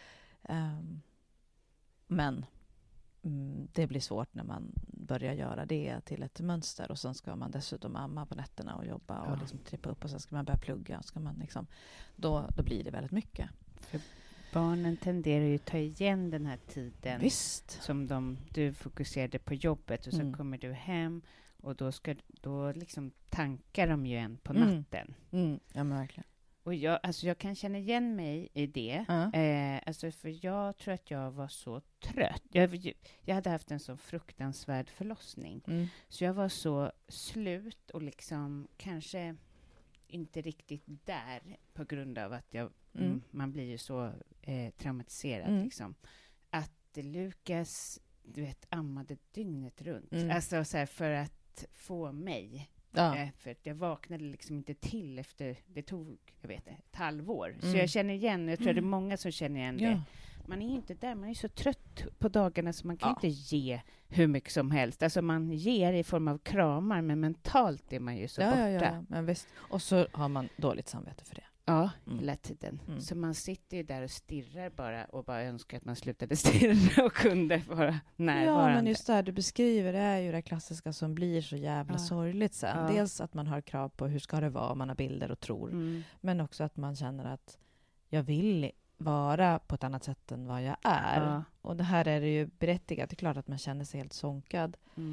Men det blir svårt när man börjar göra det till ett mönster, och sen ska man dessutom amma på nätterna och jobba och liksom trippa upp, och sen ska man börja plugga, och ska man liksom, då blir det väldigt mycket. För barnen tenderar ju att ta igen den här tiden. Visst. Som du fokuserade på jobbet, och så kommer du hem, och då liksom tankar de ju en på natten. Ja, men verkligen. Och jag kan känna igen mig i det. För jag tror att jag var så trött. Jag hade haft en så fruktansvärd förlossning. Så jag var så slut och liksom kanske inte riktigt där, på grund av att man blir ju så traumatiserad. Liksom. Att Lukas, ammade dygnet runt. Alltså så här, för att få mig. För att jag vaknade liksom inte till efter, det tog ett halvår. Så jag känner igen, jag tror det är många som känner igen det. man är inte där, man är så trött på dagarna så man kan inte ge hur mycket som helst. Alltså man ger i form av kramar, men mentalt är man ju så borta. Ja, men visst. Och så har man dåligt samvete för det. Ja, hela tiden. Så man sitter ju där och stirrar bara och bara önskar att man slutade stirra och kunde vara närvarande. Ja, men just det här du beskriver, det är ju det klassiska som blir så jävla sorgligt sen. Ja. Dels att man har krav på hur ska det vara, man har bilder och tror. Men också att man känner att jag vill vara på ett annat sätt än vad jag är. Ja. Och det här är det ju berättigat. Det är klart att man känner sig helt sånkad.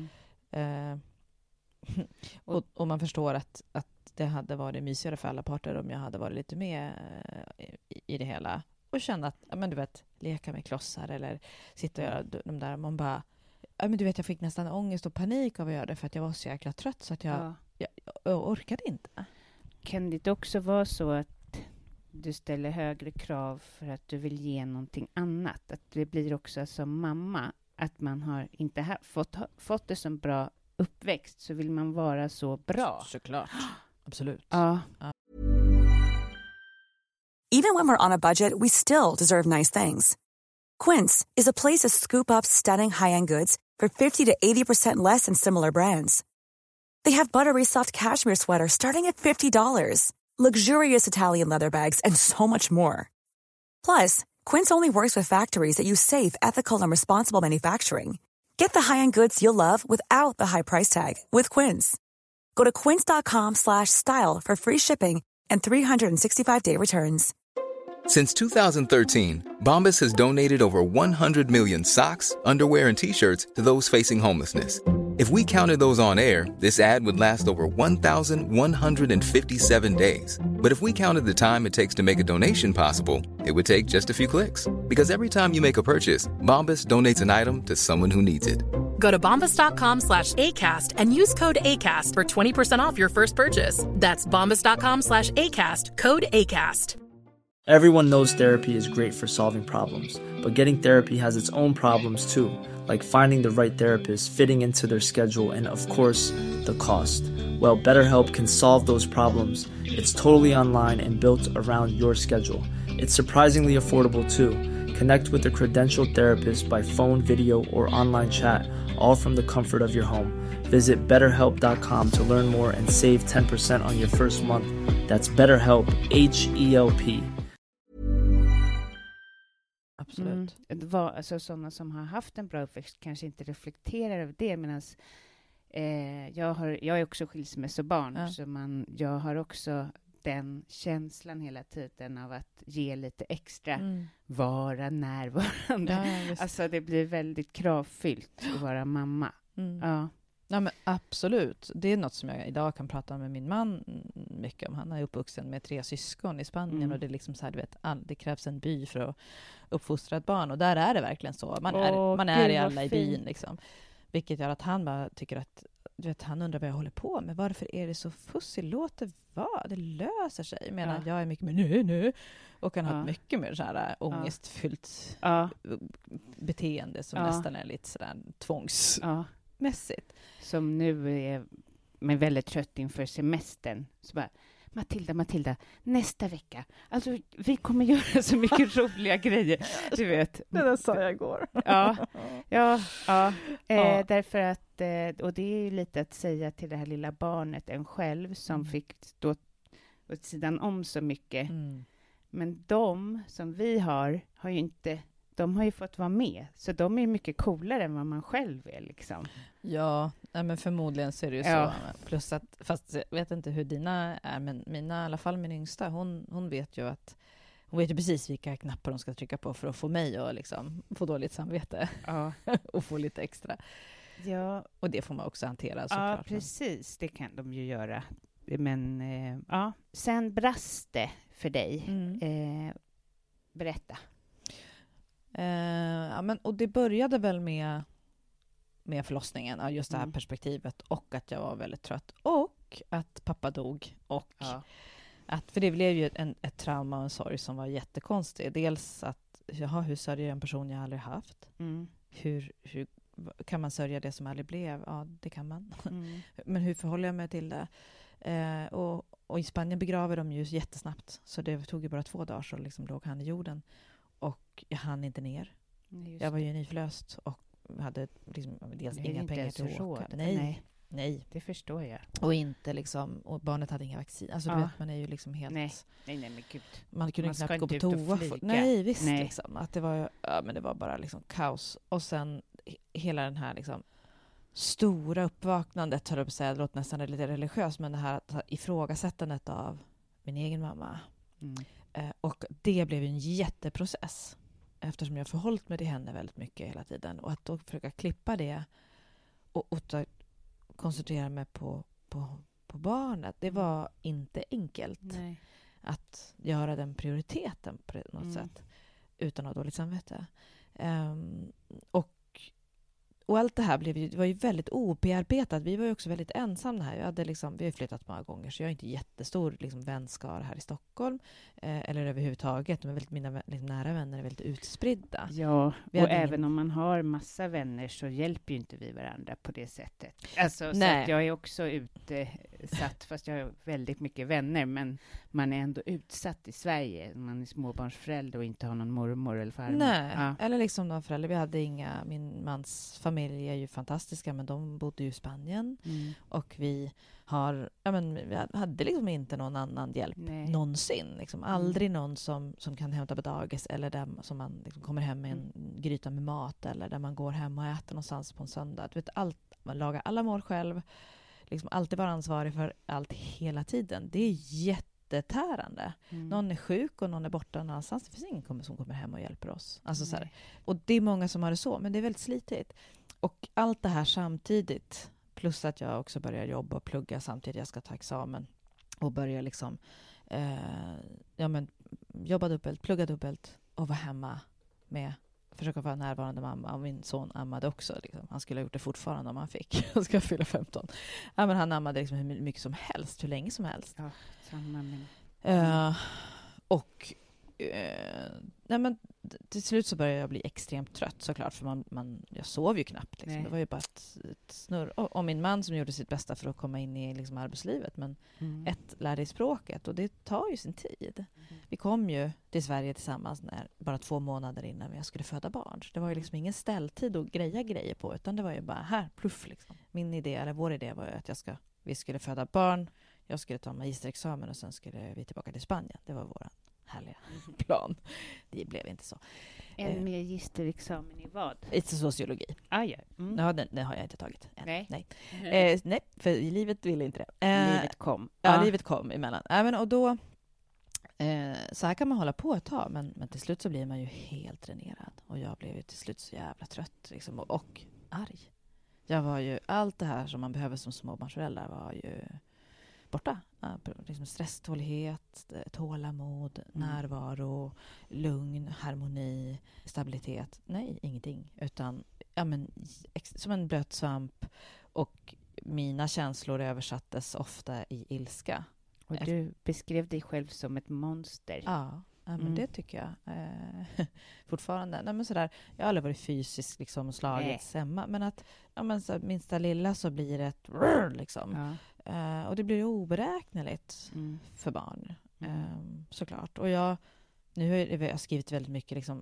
Och man förstår att det hade varit mysigare för alla parter om jag hade varit lite med i det hela. Och känna att, men du vet, leka med klossar eller sitta och göra de där. Man bara, men du vet, jag fick nästan ångest och panik av att göra det för att jag var så jäkla trött så att jag orkade inte. Kan det också vara så att du ställer högre krav för att du vill ge någonting annat? Att det blir också som mamma, att man har inte fått det som bra uppväxt, så vill man vara så bra. Såklart. Absolut. Ja. Even when we're on a budget, we still deserve nice things. Quince is a place to scoop up stunning high-end goods for 50 to 80% less than similar brands. They have buttery soft cashmere sweaters starting at $50, luxurious Italian leather bags, and so much more. Plus, Quince only works with factories that use safe, ethical, and responsible manufacturing. Get the high-end goods you'll love without the high price tag with Quince. Go to quince.com/style for free shipping and 365-day returns. Since 2013, Bombas has donated over 100 million socks, underwear, and T-shirts to those facing homelessness. If we counted those on air, this ad would last over 1,157 days. But if we counted the time it takes to make a donation possible, it would take just a few clicks. Because every time you make a purchase, Bombas donates an item to someone who needs it. Go to bombas.com/ACAST and use code ACAST for 20% off your first purchase. That's bombas.com/ACAST, code ACAST. Everyone knows therapy is great for solving problems, but getting therapy has its own problems too, like finding the right therapist, fitting into their schedule, and of course, the cost. Well, BetterHelp can solve those problems. It's totally online and built around your schedule. It's surprisingly affordable too. Connect with a credentialed therapist by phone, video, or online chat, all from the comfort of your home. Visit BetterHelp.com to learn more and save 10% on your first month. That's BetterHelp, H-E-L-P. Absolut. Alltså sådana som har haft en bra uppväxt kanske inte reflekterar över det, medan jag är också skilsmässobarn, så jag har också den känslan hela tiden av att ge lite extra, vara närvarande. Alltså det blir väldigt kravfyllt att vara mamma. Ja, men absolut. Det är något som jag idag kan prata med min man mycket om. Han är uppvuxen med 3 syskon i Spanien och det är liksom så här, du vet, det krävs en by för att uppfostra ett barn, och där är det verkligen så. Man är i alla i byn liksom. Vilket gör att han bara tycker att, du vet, han undrar vad jag håller på med. Varför är det så fussigt? Låt det vara. Det löser sig. Medan jag är mycket mer nu. Och kan ha mycket mer så här ångestfyllt beteende som nästan är lite sådär tvångsmässigt. Som nu är man väldigt trött inför semestern. Så bara, Matilda, nästa vecka. Alltså, vi kommer göra så mycket roliga grejer. Du vet. Det där sa jag igår. Därför att, och det är ju lite att säga till det här lilla barnet, en själv som fick stå åt sidan om så mycket. Men de som vi har ju inte, de har ju fått vara med. Så de är mycket coolare än vad man själv är liksom. Ja, men förmodligen så är det ju så. Plus att, fast jag vet inte hur dina är, men mina, i alla fall min yngsta, hon vet ju att hon vet ju precis vilka knappar de ska trycka på för att få mig att liksom få dåligt samvete. Och få lite extra. Ja. Och det får man också hantera såklart. Ja, precis. Det kan de ju göra. Men sen brast det för dig. Berätta. Och det började väl med förlossningen, just det här perspektivet, och att jag var väldigt trött, och att pappa dog, och för det blev ju ett trauma och en sorg som var jättekonstig. Dels att, hur sörjer en person jag aldrig haft? Hur kan man sörja det som aldrig blev? Ja, det kan man. Men hur förhåller jag mig till det? Och i Spanien begraver de ju jättesnabbt, så det tog ju bara 2 dagar så liksom låg han i jorden. och jag hann inte ner. Jag var ju nyförlöst och hade liksom dels inga pengar till att åka. Nej. Det förstår jag. Och inte liksom, och barnet hade inga vaccin. Alltså du vet, man är ju liksom helt... Nej men gud. Man kunde knappt gå på toa. Nej, visst liksom. Att det var, men det var bara liksom kaos. Och sen hela den här liksom stora uppvaknandet, hör jag på att säga, det låter nästan lite religiöst, men det här ifrågasättandet av min egen mamma. Och det blev en jätteprocess. Eftersom jag förhållit mig till henne väldigt mycket hela tiden. Och att då försöka klippa det och koncentrera mig på barnet. Det var inte enkelt att göra den prioriteten på något sätt. Utan att ha dåligt samvete. Och allt det här var ju väldigt obearbetat. Vi var ju också väldigt ensamma här. Vi har flyttat många gånger, så jag är inte jättestor liksom, vänskara här i Stockholm. Eller överhuvudtaget. Men mina liksom, nära vänner är väldigt utspridda. Ja, och även om man har massa vänner så hjälper ju inte vi varandra på det sättet. Alltså, så att jag är också utsatt, fast jag har väldigt mycket vänner. Men man är ändå utsatt i Sverige. Man är småbarnsförälder och inte har någon mormor eller farmor. Nej, eller liksom någon förälder. Vi hade inga, min mans familj är ju fantastiska, men de bodde ju i Spanien. Och vi hade liksom inte någon annan hjälp någonsin. Liksom. Aldrig någon som kan hämta på dagis, eller där som man liksom kommer hem med en gryta med mat, eller där man går hem och äter någonstans på en söndag. Du vet, man lagar alla mål själv. Liksom alltid vara ansvarig för allt hela tiden. Det är jättetärande. Någon är sjuk och någon är borta någonstans. Det finns ingen som kommer hem och hjälper oss. Alltså, så här. Och det är många som har det så, men det är väldigt slitigt. Och allt det här samtidigt, plus att jag också börjar jobba och plugga samtidigt. Jag ska ta examen och börja liksom jobba dubbelt, plugga dubbelt och vara hemma med, försöka vara närvarande mamma. Och min son ammade också. Liksom. Han skulle ha gjort det fortfarande om han fick. Han ska fylla 15. Ja, men han ammade liksom hur mycket som helst, hur länge som helst. Ja, samma men... men till slut så började jag bli extremt trött, såklart, för jag sov ju knappt liksom. Det var ju bara ett snurr. Och min man som gjorde sitt bästa för att komma in i liksom arbetslivet, men lärde i språket, och det tar ju sin tid. Vi kom ju till Sverige tillsammans bara 2 månader innan jag skulle föda barn. Så det var ju liksom ingen ställtid att grejer på, utan det var ju bara här, pluff liksom. Vår idé var ju att vi skulle föda barn, jag skulle ta magisterexamen och sen skulle vi tillbaka till Spanien. Det var våran härliga plan. Det blev inte så. En magisterexamen i vad? I sociologi. Ja. Ja, den har jag inte tagit än. Nej. Nej, för livet ville inte det. Livet kom. Ja, livet kom emellan. Och då, så här kan man hålla på ett tag, men till slut så blir man ju helt dränerad. Och jag blev ju till slut så jävla trött liksom, och arg. Jag var ju, allt det här som man behöver som småbarnsföräldrar var ju borta. Liksom stresstålighet, tålamod, närvaro, lugn, harmoni, stabilitet. Nej, ingenting. Utan som en blöt svamp, och mina känslor översattes ofta i ilska. Och du beskrev dig själv som ett monster. Ja, men det tycker jag. Fortfarande. Nej, men sådär, jag har aldrig varit fysiskt liksom, slagits hemma. Men att så minsta lilla så blir det ett liksom. Ja. Och det blir oberäkneligt för barn, såklart. Och nu har jag skrivit väldigt mycket liksom,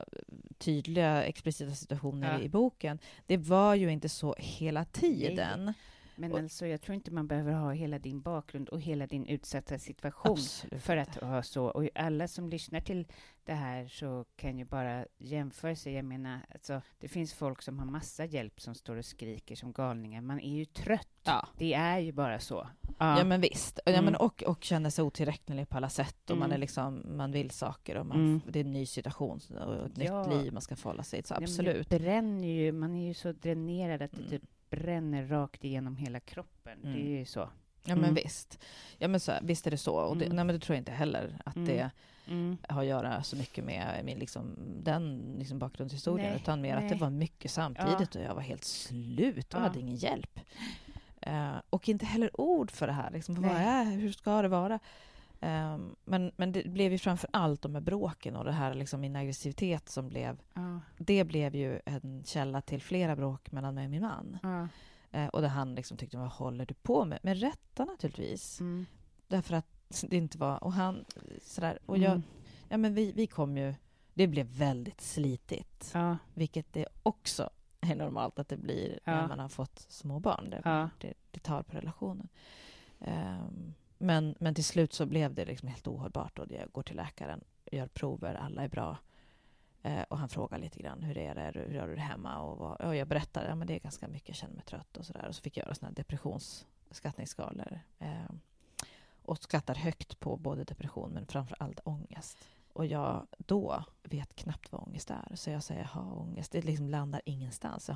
tydliga, explicita situationer i boken. Det var ju inte så hela tiden. Nej. Men alltså, jag tror inte man behöver ha hela din bakgrund och hela din utsatta situation för att ha så. Och alla som lyssnar till det här så kan ju bara jämföra sig. Jag menar, alltså, det finns folk som har massa hjälp som står och skriker som galningar. Man är ju trött. Ja. Det är ju bara så. Ja, men visst. Och känner sig otillräcklig på alla sätt. Och man är liksom, man vill saker och det är en ny situation och ett nytt liv man ska förhålla sig till. Så absolut. Det bränner ju, man är ju så dränerad att det typ bränner rakt igenom hela kroppen. Det är ju så. Ja, men visst. Ja, men så, visst är det så. Och det tror jag inte heller att det har att göra så mycket med min, liksom, den liksom, bakgrundshistorien. Utan mer att det var mycket samtidigt och jag var helt slut och hade ingen hjälp. Och inte heller ord för det här. Liksom, hur ska det vara? Men det blev ju framför allt de här bråken och det här liksom, min aggressivitet som blev det blev ju en källa till flera bråk mellan mig och min man. Och där han liksom tyckte, vad håller du på med? Men rätta naturligtvis. Därför att det inte var, och han sådär, och jag, men vi kom ju Det blev väldigt slitigt. Vilket det också är normalt att det blir när man har fått små barn. Det tar på relationen. Men till slut så blev det liksom helt ohållbart. Och jag går till läkaren, gör prover, alla är bra. Och han frågar lite grann, hur är det? Hur gör du det hemma? Och jag berättar, men det är ganska mycket, jag känner mig trött och sådär. Och så fick jag göra såna här depressionsskattningsskalor. Och skattar högt på både depression men framförallt ångest. Och jag då vet knappt vad ångest är. Så jag säger, ångest. Det liksom landar ingenstans.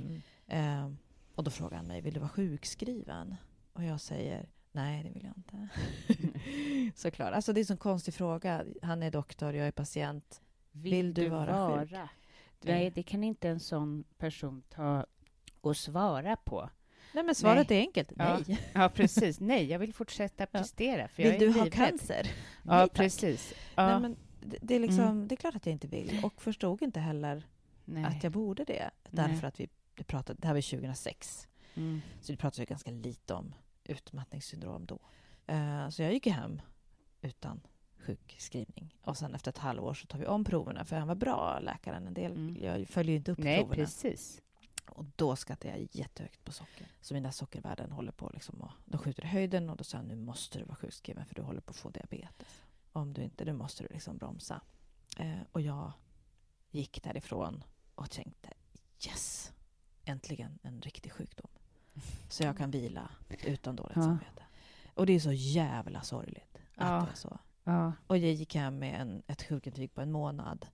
Och då frågar han mig, vill du vara sjukskriven? Och jag säger, nej, det vill jag inte. Såklart. Alltså det är en sån konstig fråga. Han är doktor, jag är patient. Vill du vara sjuk? Nej, det kan inte en sån person ta och svara på. Nej, men svaret är enkelt. Nej. Ja, precis. Nej, jag vill fortsätta prestera. För vill du ha cancer? Ja, nej, precis. Ja. Nej, men det är liksom, det är klart att jag inte vill. Och förstod inte heller att jag borde det. Därför att vi pratade, det här var 2006. Så vi pratade ganska lite om utmattningssyndrom då. Så jag gick hem utan sjukskrivning. Och sen efter ett halvår så tar vi om proverna. För han var bra, läkaren. En del, jag följer ju inte upp proverna. Nej, precis. Och då skattade jag jättehögt på socker. Så mina sockervärden håller på liksom, och de skjuter i höjden. Och då sa han, nu måste du vara sjukskriven för du håller på att få diabetes. Om du inte, då måste du liksom bromsa. Och jag gick därifrån och tänkte, yes, äntligen en riktig sjukdom. Så jag kan vila utan dåligt samvete. Och det är så jävla sorgligt att det är så. Och jag gick hem med ett sjukintyg på en månad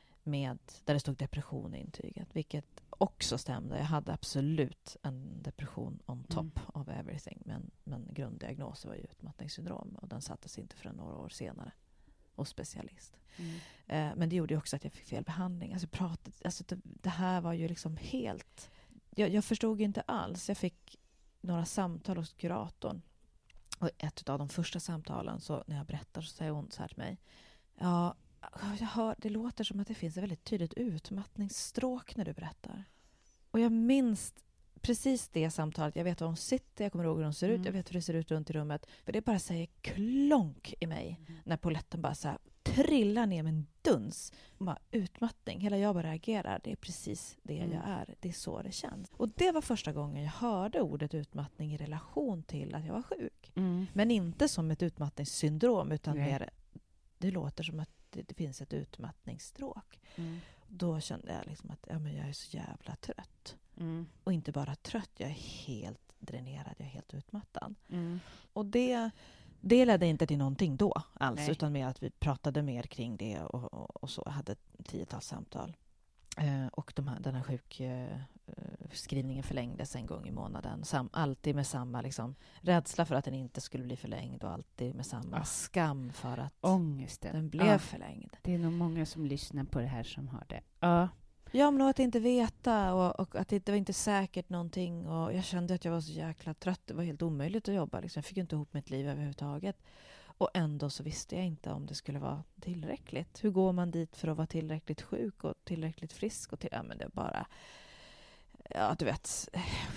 där det stod depression i intyget, vilket också stämde. Jag hade absolut en depression on top of everything, men grunddiagnosen var ju utmattningssyndrom och den sattes inte förrän några år senare hos specialist. Men det gjorde också att jag fick fel behandling. Alltså det här var ju liksom helt... Jag förstod inte alls. Jag fick några samtal hos kuratorn. Och ett av de första samtalen, så när jag berättar så säger hon så här till mig. Ja, jag hör, det låter som att det finns ett väldigt tydligt utmattningsstråk när du berättar. Och jag minns precis det samtalet. Jag vet var hon sitter, jag kommer ihåg hur hon ser ut. Jag vet hur det ser ut runt i rummet. För det bara säger klonk i mig. När polletten bara så här trillar ner med en duns. Bara utmattning. Hela jag bara reagerar. Det är precis det jag är. Det är så det känns. Och det var första gången jag hörde ordet utmattning i relation till att jag var sjuk. Men inte som ett utmattningssyndrom, utan mer, det låter som att det finns ett utmattningsstråk. Då kände jag liksom att men jag är så jävla trött. Och inte bara trött, jag är helt dränerad, jag är helt utmattad. Och det ledde inte till någonting då alls, utan mer att vi pratade mer kring det och så. Jag hade 10-tals samtal. Och den här sjukskrivningen förlängdes en gång i månaden. Alltid med samma liksom, rädsla för att den inte skulle bli förlängd och alltid med samma skam för att den blev förlängd. Det är nog många som lyssnar på det här som har det. Ja, men att inte veta och att det var inte säkert någonting. Och jag kände att jag var så jäkla trött. Det var helt omöjligt att jobba. Liksom. Jag fick inte ihop mitt liv överhuvudtaget. Och ändå så visste jag inte om det skulle vara tillräckligt. Hur går man dit för att vara tillräckligt sjuk och tillräckligt frisk? Men det är bara... Ja, du vet...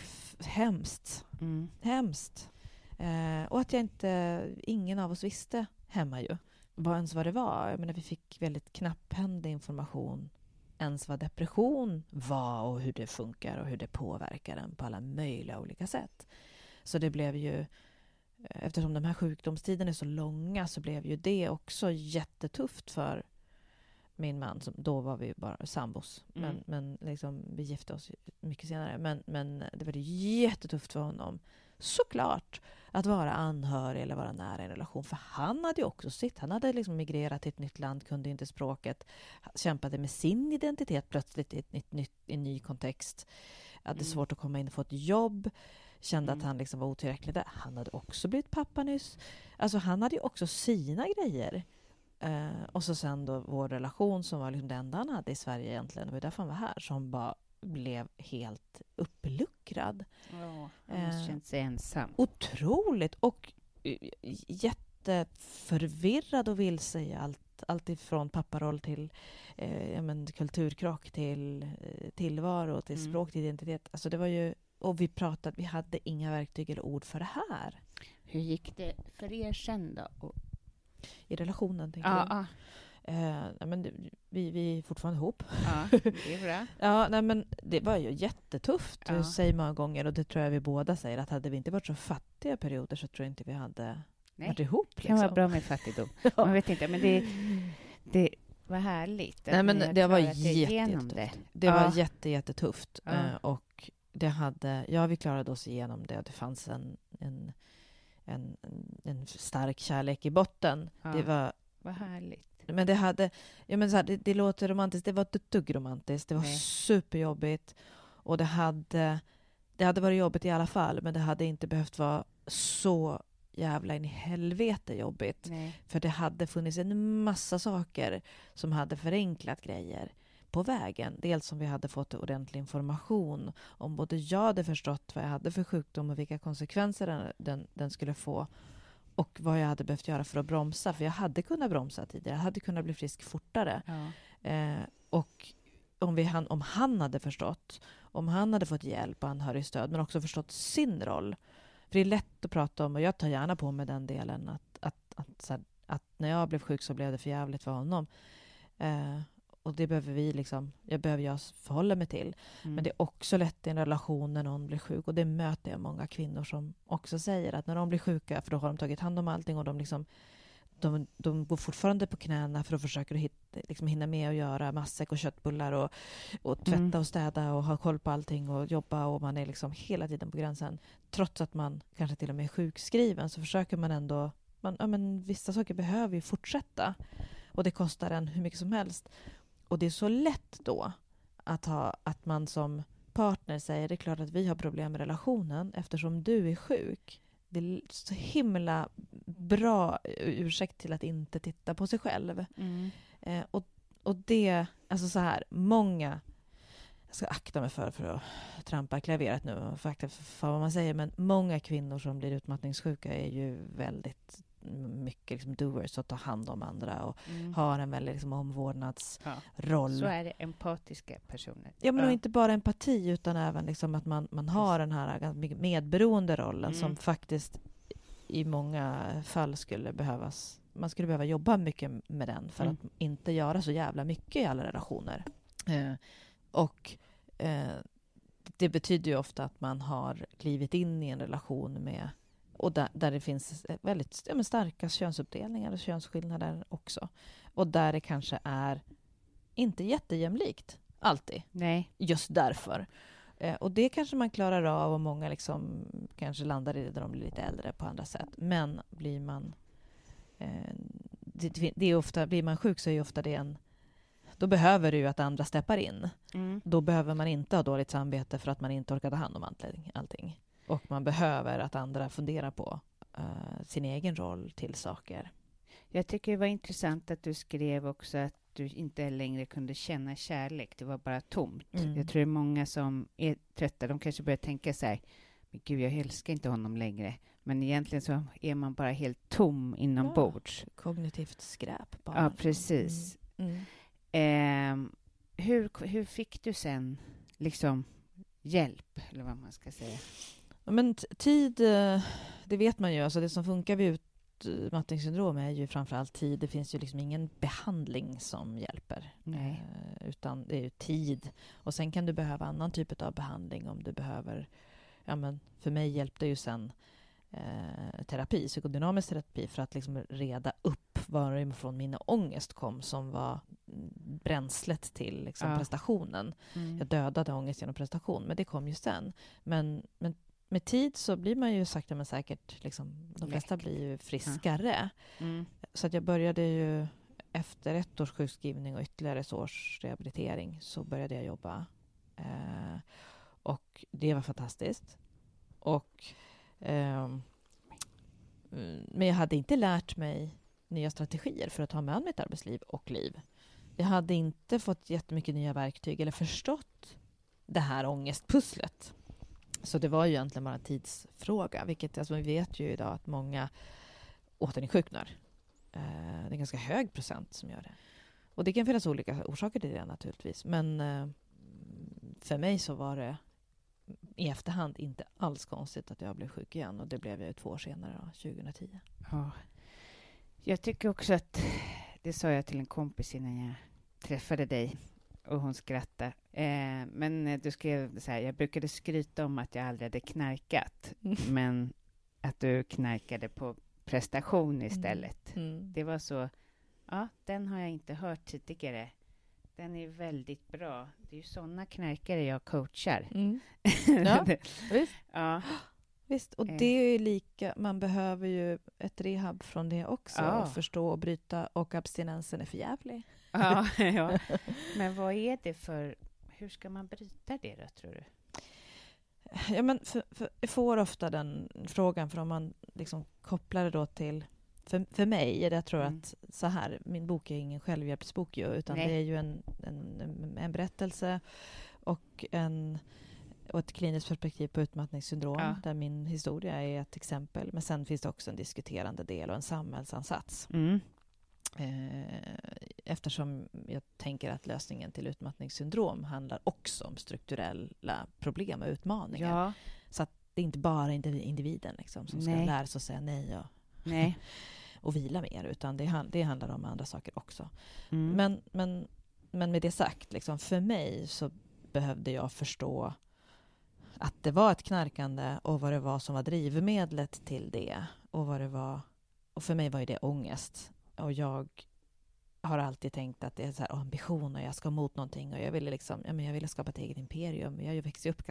Hemskt. Hemskt. Och att ingen av oss visste hemma ju. Vad det var. Jag menar, vi fick väldigt knapphändig information ens vad depression var och hur det funkar och hur det påverkar den på alla möjliga olika sätt. Så det blev ju, eftersom de här sjukdomstiden är så långa, så blev ju det också jättetufft för min man. Då var vi bara sambos. Men liksom, vi gifte oss mycket senare. Men det var jättetufft för honom. Såklart att vara anhörig eller vara nära en relation. För han hade ju också han hade liksom migrerat till ett nytt land, kunde inte språket. Kämpade med sin identitet plötsligt i en ny kontext. Hade svårt att komma in och få ett jobb. Kände att han liksom var otillräcklig där. Han hade också blivit pappa nyss. Alltså han hade ju också sina grejer. Och så sen då vår relation som var liksom det enda han hade i Sverige egentligen. Det var därför han var här. Som bara blev helt uppluckrad. Han måste känt sig ensam. Otroligt. Och jätteförvirrad och vill säga allt ifrån papparoll till kulturkrock till tillvaro till språk till identitet. Alltså det var ju, och vi hade inga verktyg eller ord för det här. Hur gick det för er sen då? I relationen tänker jag. Men vi är fortfarande ihop. Ja, det är bra. Ja, nej, men det var ju jättetufft. Jag säger många gånger, och det tror jag vi båda säger, att hade vi inte varit så fattiga perioder så tror jag inte vi hade varit ihop. Det kan vara bra med fattigdom. Man vet inte, men det var härligt. Nej, men det var jättetufft. Det var jättetufft. Och vi klarade oss igenom det. Det fanns en stark kärlek i botten. Ja. Det var vad härligt. Men det låter romantiskt. Det var ett dugg romantiskt. Det var superjobbigt. Och det hade varit jobbigt i alla fall. Men det hade inte behövt vara så jävla in i helvete jobbigt. Nej. För det hade funnits en massa saker som hade förenklat grejer på vägen. Dels som vi hade fått ordentlig information om, både jag hade förstått vad jag hade för sjukdom och vilka konsekvenser den skulle få, och vad jag hade behövt göra för att bromsa. För jag hade kunnat bromsa tidigare. Jag hade kunnat bli frisk fortare. Ja. Och om han hade förstått, om han hade fått hjälp och anhörigstöd, men också förstått sin roll. För det är lätt att prata om, och jag tar gärna på mig den delen, att när jag blev sjuk så blev det för jävligt för honom. Och det behöver jag förhålla mig till. Men det är också lätt i en relation när någon blir sjuk. Och det möter jag många kvinnor som också säger att när de blir sjuka, för då har de tagit hand om allting, och de går fortfarande på knäna för att försöka hinna med att göra matsäck och köttbullar och tvätta och städa och ha koll på allting och jobba, och man är hela tiden på gränsen. Trots att man kanske till och med är sjukskriven, så försöker man ändå, vissa saker behöver ju fortsätta, och det kostar en hur mycket som helst. Och det är så lätt då att man som partner säger, det är klart att vi har problem med relationen eftersom du är sjuk. Det är så himla bra ursäkt till att inte titta på sig själv. Och det, alltså så här, många, jag ska akta mig för att trampa klaveret nu och faktiskt för vad man säger, men många kvinnor som blir utmattningssjuka är ju väldigt mycket doers och tar hand om andra och har en väldigt omvårdnadsroll. Så är det, empatiska personer. Ja, men inte bara empati, utan även att man har den här ganska medberoende rollen som faktiskt i många fall skulle behövas. Man skulle behöva jobba mycket med den för att inte göra så jävla mycket i alla relationer. Det betyder ju ofta att man har klivit in i en relation med, och där det finns väldigt starka könsuppdelningar och könsskillnader också. Och där det kanske är inte jättejämlikt alltid. Nej. Just därför. Och det kanske man klarar av, och många kanske landar i det när de blir lite äldre på andra sätt. Men blir man det är ofta, blir man sjuk så är ju ofta det då behöver du att andra steppar in. Då behöver man inte ha dåligt samvete för att man inte orkar ta hand om allting. Och man behöver att andra funderar på sin egen roll till saker. Jag tycker det var intressant att du skrev också att du inte längre kunde känna kärlek. Det var bara tomt. Jag tror det är många som är trötta. De kanske börjar tänka så här, men gud, jag älskar inte honom längre. Men egentligen så är man bara helt tom inombords. Kognitivt skräp bara. Ja, precis. Hur fick du sen hjälp, eller vad man ska säga? Men tid, det vet man ju. Alltså det som funkar vid utmattningssyndrom är ju framförallt tid. Det finns ju ingen behandling som hjälper. Nej. Utan det är ju tid. Och sen kan du behöva annan typ av behandling om du behöver. För mig hjälpte ju sen terapi, psykodynamisk terapi, för att reda upp varifrån min ångest kom, som var bränslet till prestationen. Jag dödade ångest genom prestation, men det kom ju sen. Men med tid så blir man ju sakta men säkert, de flesta blir ju friskare. Så att jag började ju efter 1 års sjukskrivning och ytterligare 1 års rehabilitering, så började jag jobba. Och det var fantastiskt. Men jag hade inte lärt mig nya strategier för att ta med an mitt arbetsliv och liv. Jag hade inte fått jättemycket nya verktyg eller förstått det här ångestpusslet. Så det var ju egentligen bara en tidsfråga, vilket vi vet ju idag att många återinsjuknar. Det är en ganska hög procent som gör det. Och det kan finnas olika orsaker till det naturligtvis. Men för mig så var det i efterhand inte alls konstigt att jag blev sjuk igen. Och det blev jag 2 år senare, 2010. Ja. Jag tycker också att Det sa jag till en kompis innan jag träffade dig. Och hon skrattade. Men du skrev så här, jag brukade skryta om att jag aldrig hade knarkat. Men att du knarkade på prestation istället. Det var så, ja, den har jag inte hört tidigare. Den är väldigt bra. Det är ju sådana knarkare jag coachar. Ja, visst. Ja. Visst, och det är ju lika, man behöver ju ett rehab från det också. Att förstå och bryta, och abstinensen är för jävlig. Ja. Men vad är det för, hur ska man bryta det då, tror du? Ja, men jag får ofta den frågan, för om man liksom kopplar det då till, för mig, jag tror att så här, min bok är ingen självhjälpsbok ju, utan det är ju en berättelse och ett kliniskt perspektiv på utmattningssyndrom, där min historia är ett exempel, men sen finns det också en diskuterande del och en samhällsansats. Eftersom jag tänker att lösningen till utmattningssyndrom handlar också om strukturella problem och utmaningar. Så att det är inte bara individen liksom, som ska lära sig att säga nej och vila mer, utan det handlar om andra saker också. Men med det sagt, liksom, för mig så behövde jag förstå att det var ett knarkande och vad det var som var drivmedlet till det. Och vad det var, och för mig var ju det ångest. Och jag har alltid tänkt att det är så här ambitioner, jag ska mot någonting, och jag ville liksom, jag ville skapa ett eget imperium. Jag växte upp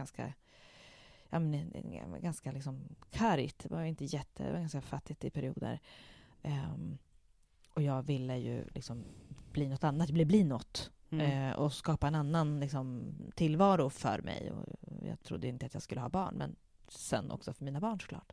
ganska liksom kargt. Det var ganska fattigt i perioder. Och jag ville ju liksom bli något annat, bli något. Och skapa en annan liksom tillvaro för mig. Och jag trodde inte att jag skulle ha barn, men sen också för mina barn såklart.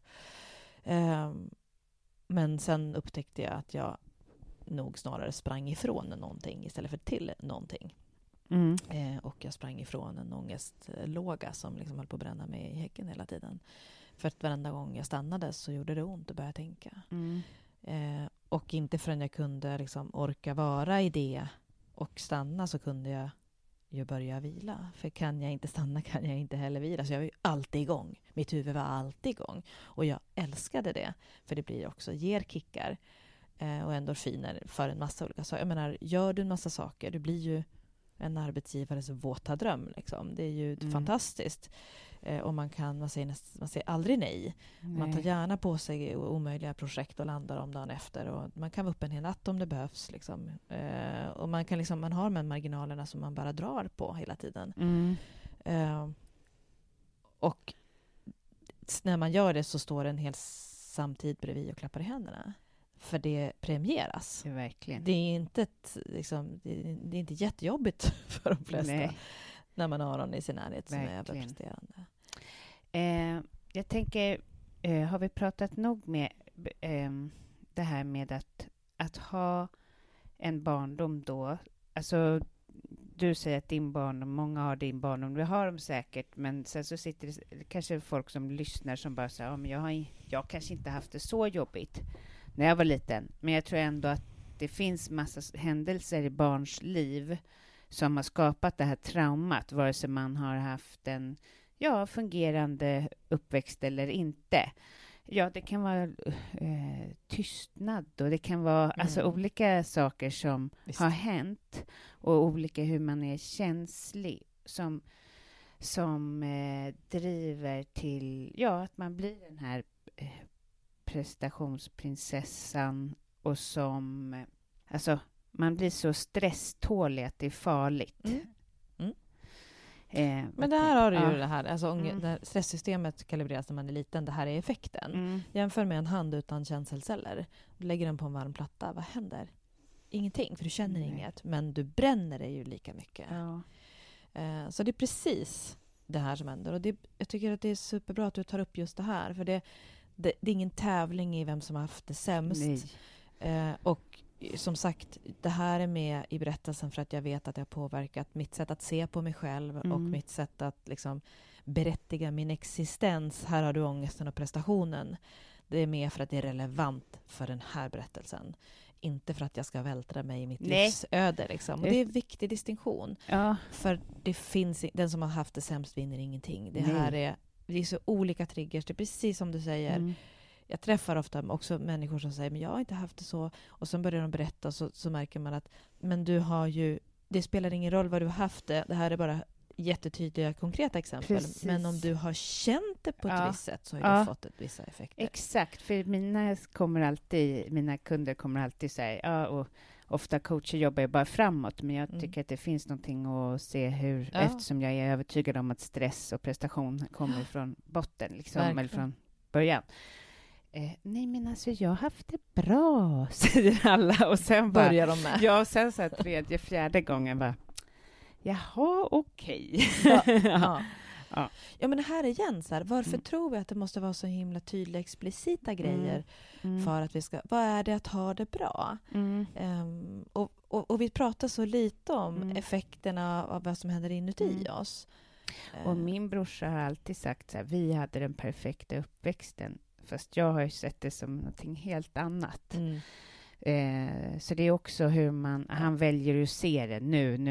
Men sen upptäckte jag att jag nog snarare sprang ifrån någonting istället för till någonting. Och jag sprang ifrån en ångestlåga som liksom höll på att bränna mig i häcken hela tiden. För att varenda gång jag stannade så gjorde det ont att börja tänka. Och inte förrän jag kunde liksom orka vara i det och stanna, så kunde jag ju börja vila. För kan jag inte stanna kan jag inte heller vila. Så jag var ju alltid igång. Mitt huvud var alltid igång. Och jag älskade det. För det blir också, ger kickar och endorfiner för en massa olika saker. Jag menar, gör du en massa saker, du blir ju en arbetsgivares våta dröm. Liksom. Det är ju fantastiskt. Och man säger aldrig nej. Man tar gärna på sig omöjliga projekt och landar om dagen efter. Och man kan vara uppe en hel natt om det behövs. Liksom. Och man kan liksom, man har de marginalerna som man bara drar på hela tiden. Och när man gör det så står en hel samtid bredvid och klappar i händerna. För det premieras. Det är verkligen. Det är inte det är inte jättejobbigt för de flesta. När man har någon i sin närhet som är överpresterande. Jag tänker, har vi pratat nog med det här med att ha en barndom då? Alltså, du säger att din barndom, många har din barndom, vi har dem säkert, men sen så sitter det kanske folk som lyssnar som bara säger, men jag kanske inte haft det så jobbigt när jag var liten, men jag tror ändå att det finns massa händelser i barns liv som har skapat det här traumat, vare sig man har haft en fungerande uppväxt eller inte. Ja, det kan vara tystnad och det kan vara alltså olika saker som har hänt och olika hur man är känslig som driver till att man blir den här prestationsprinsessan och som alltså man blir så stresstålig att det är farligt. Men där har du ju det här, alltså det här stresssystemet kalibreras när man är liten, det här är effekten. Jämför med en hand utan känselceller. Du lägger den på en varm platta, vad händer? Ingenting, för du känner inget, men du bränner dig ju lika mycket. Så det är precis det här som händer. Och jag tycker att det är superbra att du tar upp just det här, för det är ingen tävling i vem som har haft det sämst. Och som sagt, det här är med i berättelsen för att jag vet att det har påverkat mitt sätt att se på mig själv och mitt sätt att liksom berättiga min existens. Här har du ångesten och prestationen. Det är med för att det är relevant för den här berättelsen. Inte för att jag ska vältra mig i mitt livsöde. Liksom. Och det är en viktig distinktion. För det finns, den som har haft det sämst vinner ingenting. Det är så olika triggers. Det är precis som du säger. jag träffar ofta också människor som säger men jag har inte haft det så, och sen börjar de berätta, så märker man att men du har ju, det spelar ingen roll vad du har haft det här är bara jättetydliga konkreta exempel. Precis. Men om du har känt det på ett visst sätt så har du fått vissa effekter. Exakt, för mina kunder kommer alltid säga, och ofta coacher jobbar ju bara framåt, men jag tycker att det finns någonting att se hur, eftersom jag är övertygad om att stress och prestation kommer från botten, liksom, eller från början. Nej, men alltså jag har haft det bra, säger alla, och sen börjar de med. Ja, och sen så här, tredje, fjärde gången bara, jaha, okej. Ja, men här igen, så här, varför tror vi att det måste vara så himla tydliga, explicita grejer för att vi ska, vad är det att ha det bra? Och vi pratar så lite om effekterna av vad som händer inuti oss. Och min brorsa har alltid sagt så här, vi hade den perfekta uppväxten, fast jag har ju sett det som någonting helt annat. Så det är också hur han väljer att se det.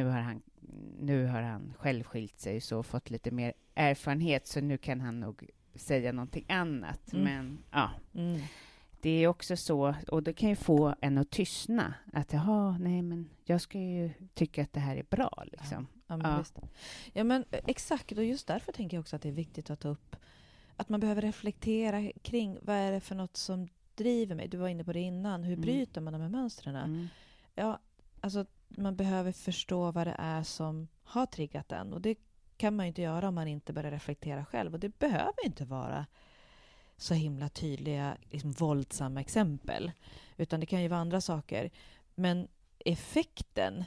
Nu har han själv skilt sig så och fått lite mer erfarenhet, så nu kan han nog säga någonting annat. Men det är också så, och det kan ju få en att tystna. Att nej, men jag ska ju tycka att det här är bra. Liksom. Ja, men exakt. Och just därför tänker jag också att det är viktigt att ta upp att man behöver reflektera kring vad är det för något som driver mig. Du var inne på det innan. Hur bryter man de här mönstren? Ja, alltså man behöver förstå vad det är som har triggat den. Och det kan man ju inte göra om man inte börjar reflektera själv. Och det behöver inte vara så himla tydliga, liksom, våldsamma exempel. Utan det kan ju vara andra saker. Men effekten...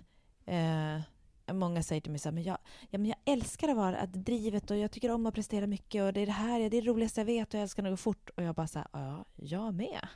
många säger till mig så här, men jag älskar att drivet, och jag tycker om att prestera mycket, och det är det är det roligaste jag vet, och jag älskar att gå fort. Och jag bara så här, jag med.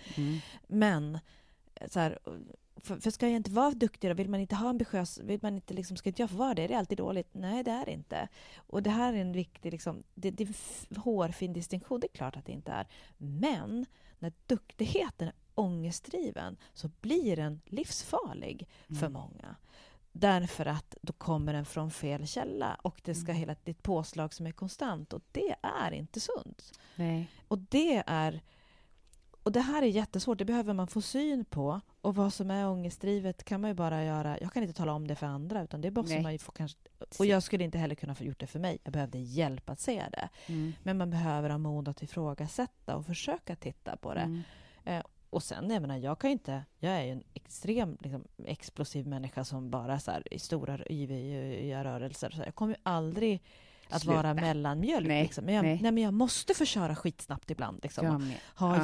Men så här, för ska jag inte vara duktig då? Vill man inte ha ambitiös, vill man inte liksom, ska inte jag få vara det? Är det alltid dåligt? Nej, det är det inte. Och det här är en viktig liksom, det är hårfin distinktion, det är klart att det inte är. Men när duktigheten är ångestdriven så blir den livsfarlig för många. Därför att då kommer den från fel källa, och det ska hela ett påslag som är konstant, och det är inte sunt. Nej. Och det här är jättesvårt, det behöver man få syn på, och vad som är ångestdrivet kan man ju bara göra. Jag kan inte tala om det för andra, utan det är bara man ju får kanske, och jag skulle inte heller kunna få gjort det för mig. Jag behövde hjälp att se det. Men man behöver ha mod att ifrågasätta och försöka titta på det. Och sen, jag är ju en extrem liksom, explosiv människa som bara så här, i stora yviga rörelser. Så jag kommer ju aldrig att vara mellanmjölk. Liksom. Men jag måste få köra skitsnabbt ibland. Liksom.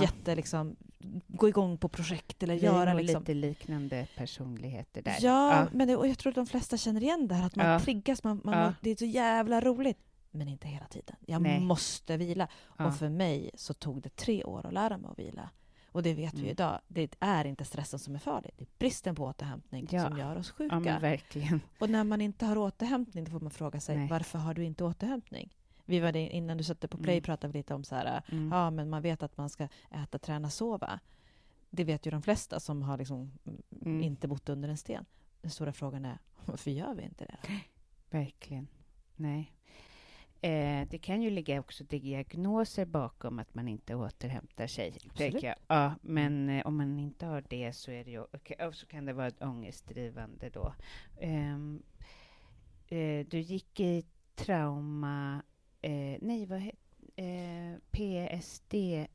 Gå igång på projekt eller göra liksom. Lite liknande personligheter där. Men och jag tror att de flesta känner igen det här, att man triggas. Det är så jävla roligt. Men inte hela tiden. Jag måste vila. Och för mig så tog det 3 år att lära mig att vila. Och det vet vi idag. Det är inte stressen som är farlig. Det är bristen på återhämtning som gör oss sjuka. Ja, men verkligen. Och när man inte har återhämtning, då får man fråga sig, varför har du inte återhämtning? Vi var det innan du satte på play, pratade vi lite om så här, men man vet att man ska äta, träna, sova. Det vet ju de flesta som har liksom inte bott under en sten. Den stora frågan är, varför gör vi inte det? Verkligen. Nej. Det kan ju ligga också diagnoser bakom att man inte återhämtar sig. Jag. Ja, men om man inte har det så är det ju så kan det vara ångestdrivande då. Du gick i trauma PTSD.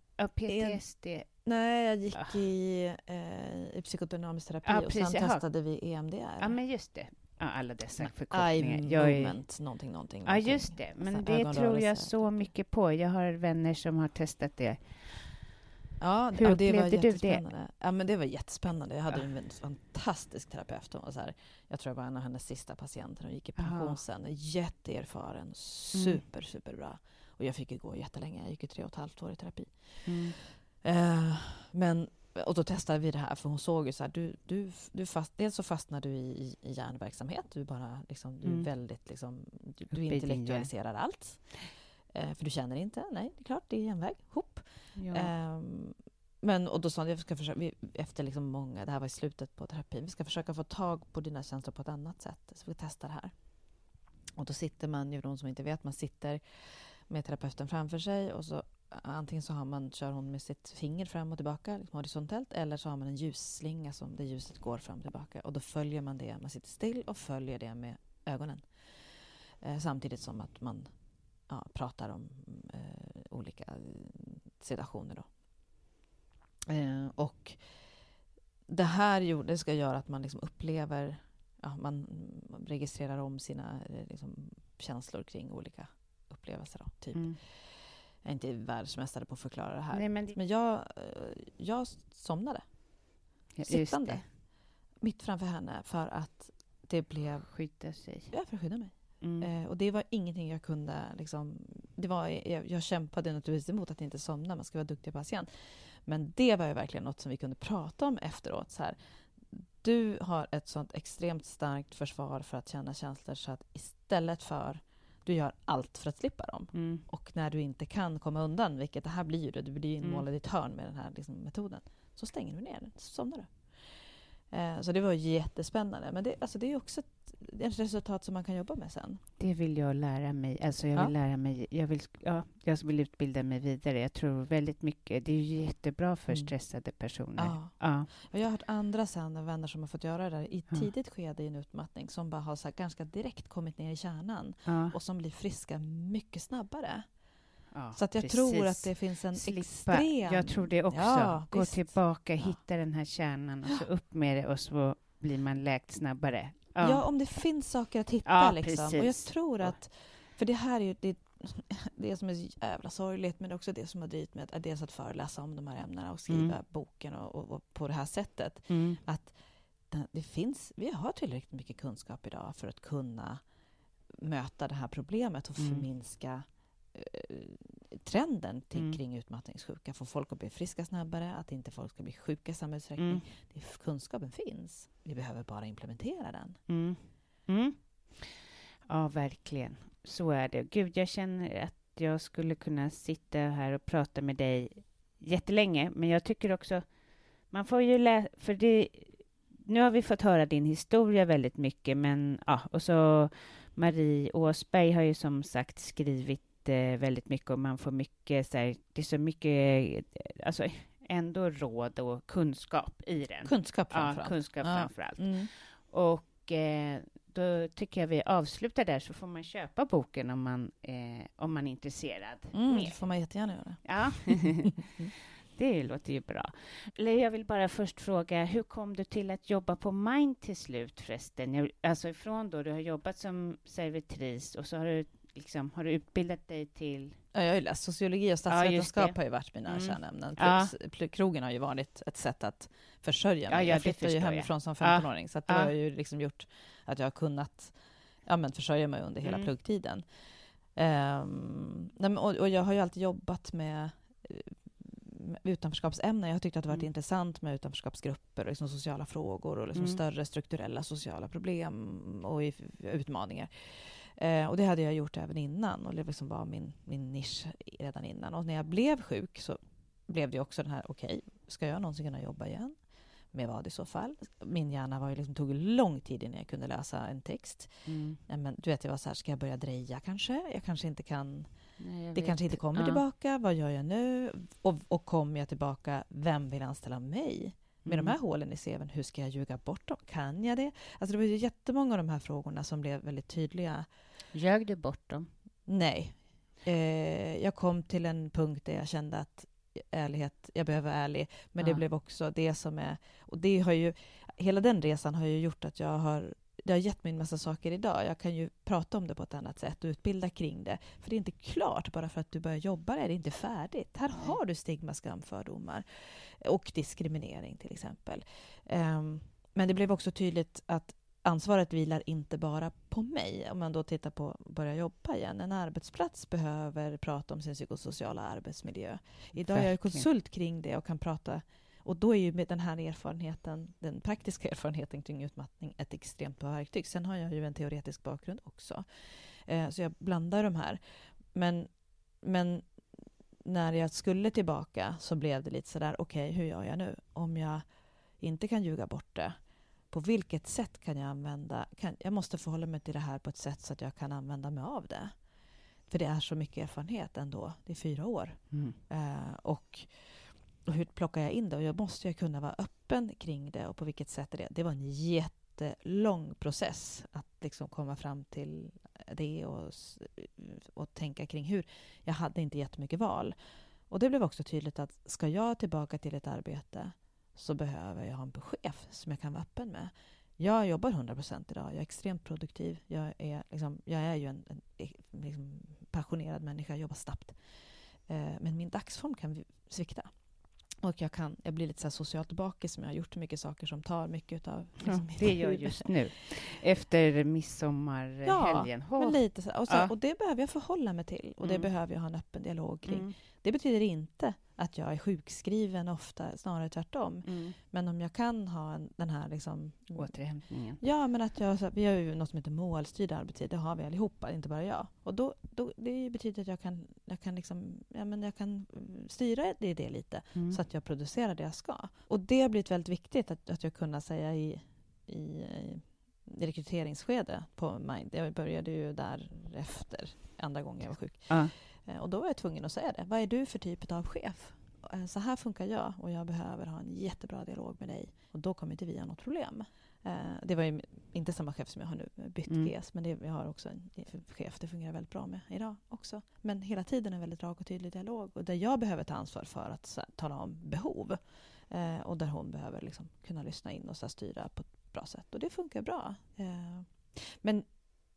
Nej, jag gick i psykodynamisk terapi och sen testade vi EMDR. Ja, men just det. Ja, alla dessa förkortningar. Movement, någonting. Ja, just det. Men det tror jag så mycket på. Jag har vänner som har testat det. Ja, hur upplevde du det? Ja, men det var jättespännande. Jag hade en fantastisk terapeut. Och så här, jag tror jag var en av hennes sista patienter. Hon gick i pension sen. Jätteerfaren. Superbra. Och jag fick ju gå jättelänge. Jag gick ju 3,5 år i terapi. Och då testade vi det här, för hon såg ju så här, dels så fastnar du i hjärnverksamhet, du bara liksom, du är väldigt liksom, du intellektualiserar allt. För du känner inte, nej, det är klart, det är järnväg, hopp. Ja. Och då sa jag, efter liksom många, det här var i slutet på terapin, vi ska försöka få tag på dina känslor på ett annat sätt, så vi testar det här. Och då sitter man, ju de som inte vet, man sitter med terapeuten framför sig, och så antingen så kör hon med sitt finger fram och tillbaka liksom horisontellt, eller så har man en ljusslinga som där ljuset går fram och tillbaka, och då följer man det, man sitter still och följer det med ögonen. Samtidigt som att man pratar om olika situationer då. Och det här det ska göra att man liksom upplever, man registrerar om sina liksom känslor kring olika upplevelser då, typ. Jag är inte världsmästare på att förklara det här. Nej, men jag somnade. Sittande. Mitt framför henne, för att det blev... Skydda sig. Ja, för att skydda mig. Och det var ingenting jag kunde liksom... Jag kämpade naturligtvis emot att inte somna. Man ska vara duktig patient. Men det var ju verkligen något som vi kunde prata om efteråt. Så här, du har ett sånt extremt starkt försvar för att känna känslor, så att istället för... Du gör allt för att slippa dem. Och när du inte kan komma undan, vilket det här blir ju, du blir inmålad i ett hörn med den här liksom, metoden, så stänger du ner den, så somnar du. Så det var jättespännande. Men det är också ett resultat som man kan jobba med sen. Det vill jag lära mig. Alltså jag vill lära mig. Jag vill utbilda mig vidare. Jag tror väldigt mycket. Det är ju jättebra för stressade personer. Ja. Jag har hört andra vänner som har fått göra det där i tidigt skede i en utmattning, som bara har så här, ganska direkt kommit ner i kärnan och som blir friska mycket snabbare. Ja, så att jag tror att det finns en extrem... Jag tror det också. Gå tillbaka, hitta den här kärnan och så upp med det, och så blir man läkt snabbare. Ja, om det finns saker att hitta liksom. Och jag tror att... För det här är ju det som är så jävla sorgligt, men också det som har drivit med att dels att föreläsa om de här ämnena och skriva boken och på det här sättet. Att vi har tillräckligt mycket kunskap idag för att kunna möta det här problemet och förminska trenden kring utmattningssjuka, få folk att bli friska snabbare, att inte folk ska bli sjuka i samma utsträckning. Kunskapen finns. Vi behöver bara implementera den. Ja, verkligen. Så är det. Gud, jag känner att jag skulle kunna sitta här och prata med dig jättelänge, men jag tycker också man får ju för det, nu har vi fått höra din historia väldigt mycket, men och så Marie Åsberg har ju som sagt skrivit väldigt mycket, och man får mycket så här, det är så mycket alltså ändå råd och kunskap i den. Kunskap framförallt. Kunskap framförallt. Och då tycker jag vi avslutar där, så får man köpa boken om man är intresserad. Det får man jättegärna göra. Ja. Det låter ju bra. Jag vill bara först fråga, hur kom du till att jobba på Mind till slut förresten? Alltså ifrån då du har jobbat som servitris, och så har du utbildat dig till... Ja, jag har ju läst sociologi och statsvetenskap, har ju varit mina kärnämnen. Krogen har ju varit ett sätt att försörja mig. Jag flyttade ju hemifrån som 15-åring, så att det har ju liksom gjort att jag har kunnat försörja mig under hela pluggtiden. Och jag har ju alltid jobbat med utanförskapsämnen. Jag har tyckt att det varit intressant med utanförskapsgrupper och liksom sociala frågor och liksom större strukturella sociala problem och utmaningar. Och det hade jag gjort även innan, och det liksom var min nisch redan innan. Och när jag blev sjuk så blev det också den här, ska jag någonsin kunna jobba igen? Med vad i så fall? Min hjärna var ju tog lång tid innan jag kunde läsa en text. Men du vet, jag var så här, ska jag börja dreja kanske? Jag kanske inte kan... Det kanske inte kommer tillbaka. Vad gör jag nu? Och kommer jag tillbaka, vem vill anställa mig? Med de här hålen i CV:n, hur ska jag ljuga bort dem? Kan jag det? Alltså det var ju jättemånga av de här frågorna som blev väldigt tydliga. Ljög du bort dem? Nej. Jag kom till en punkt där jag kände att jag behöver vara ärlig. Men det blev också det som är... Och det har ju... Hela den resan har ju gjort att det har gett mig en massa saker idag. Jag kan ju prata om det på ett annat sätt och utbilda kring det. För det är inte klart bara för att du börjar jobba, är det inte färdigt. Här har du stigma, skam, fördomar och diskriminering till exempel. Men det blev också tydligt att ansvaret vilar inte bara på mig. Om man då tittar på att börja jobba igen. En arbetsplats behöver prata om sin psykosociala arbetsmiljö. Idag är jag konsult kring det och kan prata. Och då är ju med den här erfarenheten, den praktiska erfarenheten kring utmattning, ett extremt bra verktyg. Sen har jag ju en teoretisk bakgrund också. Så jag blandar de här. Men när jag skulle tillbaka så blev det lite sådär, hur gör jag nu? Om jag inte kan ljuga bort det, på vilket sätt kan jag använda... Jag måste förhålla mig till det här på ett sätt så att jag kan använda mig av det. För det är så mycket erfarenhet ändå. Det är 4 år. Och hur plockar jag in det? Och jag måste ju kunna vara öppen kring det. Och på vilket sätt är det? Det var en jättelång process att liksom komma fram till det och tänka kring hur. Jag hade inte jättemycket val. Och det blev också tydligt att ska jag tillbaka till ett arbete så behöver jag ha en chef som jag kan vara öppen med. Jag jobbar 100% idag. Jag är extremt produktiv. Jag är ju en liksom passionerad människa. Jag jobbar snabbt. Men min dagsform kan svikta. Och jag blir lite så här socialt bakis som jag har gjort mycket saker som tar mycket av liksom, det gör just nu. Efter midsommarhelgen. Ja, men lite så. Och det behöver jag förhålla mig till. Och det behöver jag ha en öppen dialog kring. Det betyder inte att jag är sjukskriven ofta, snarare tvärtom. Men om jag kan ha den här liksom, återhämtningen. Ja, men att vi har ju något som heter målstyrd arbetstid. Det har vi allihopa, inte bara jag. Och då det betyder att jag kan liksom, jag kan styra det lite så att jag producerar det jag ska. Och det har blivit väldigt viktigt att jag kunna säga i rekryteringsskede på Mind. Jag började ju där efter andra gången jag var sjuk. Och då var jag tvungen att säga det. Vad är du för typ av chef? Så här funkar jag och jag behöver ha en jättebra dialog med dig. Och då kommer inte vi ha något problem. Det var ju inte samma chef som jag har nu, bytt GS. Men jag har också en chef, det fungerar väldigt bra med idag också. Men hela tiden en väldigt rak och tydlig dialog. Och där jag behöver ta ansvar för att tala om behov. Och där hon behöver liksom kunna lyssna in och styra på ett bra sätt. Och det funkar bra. Men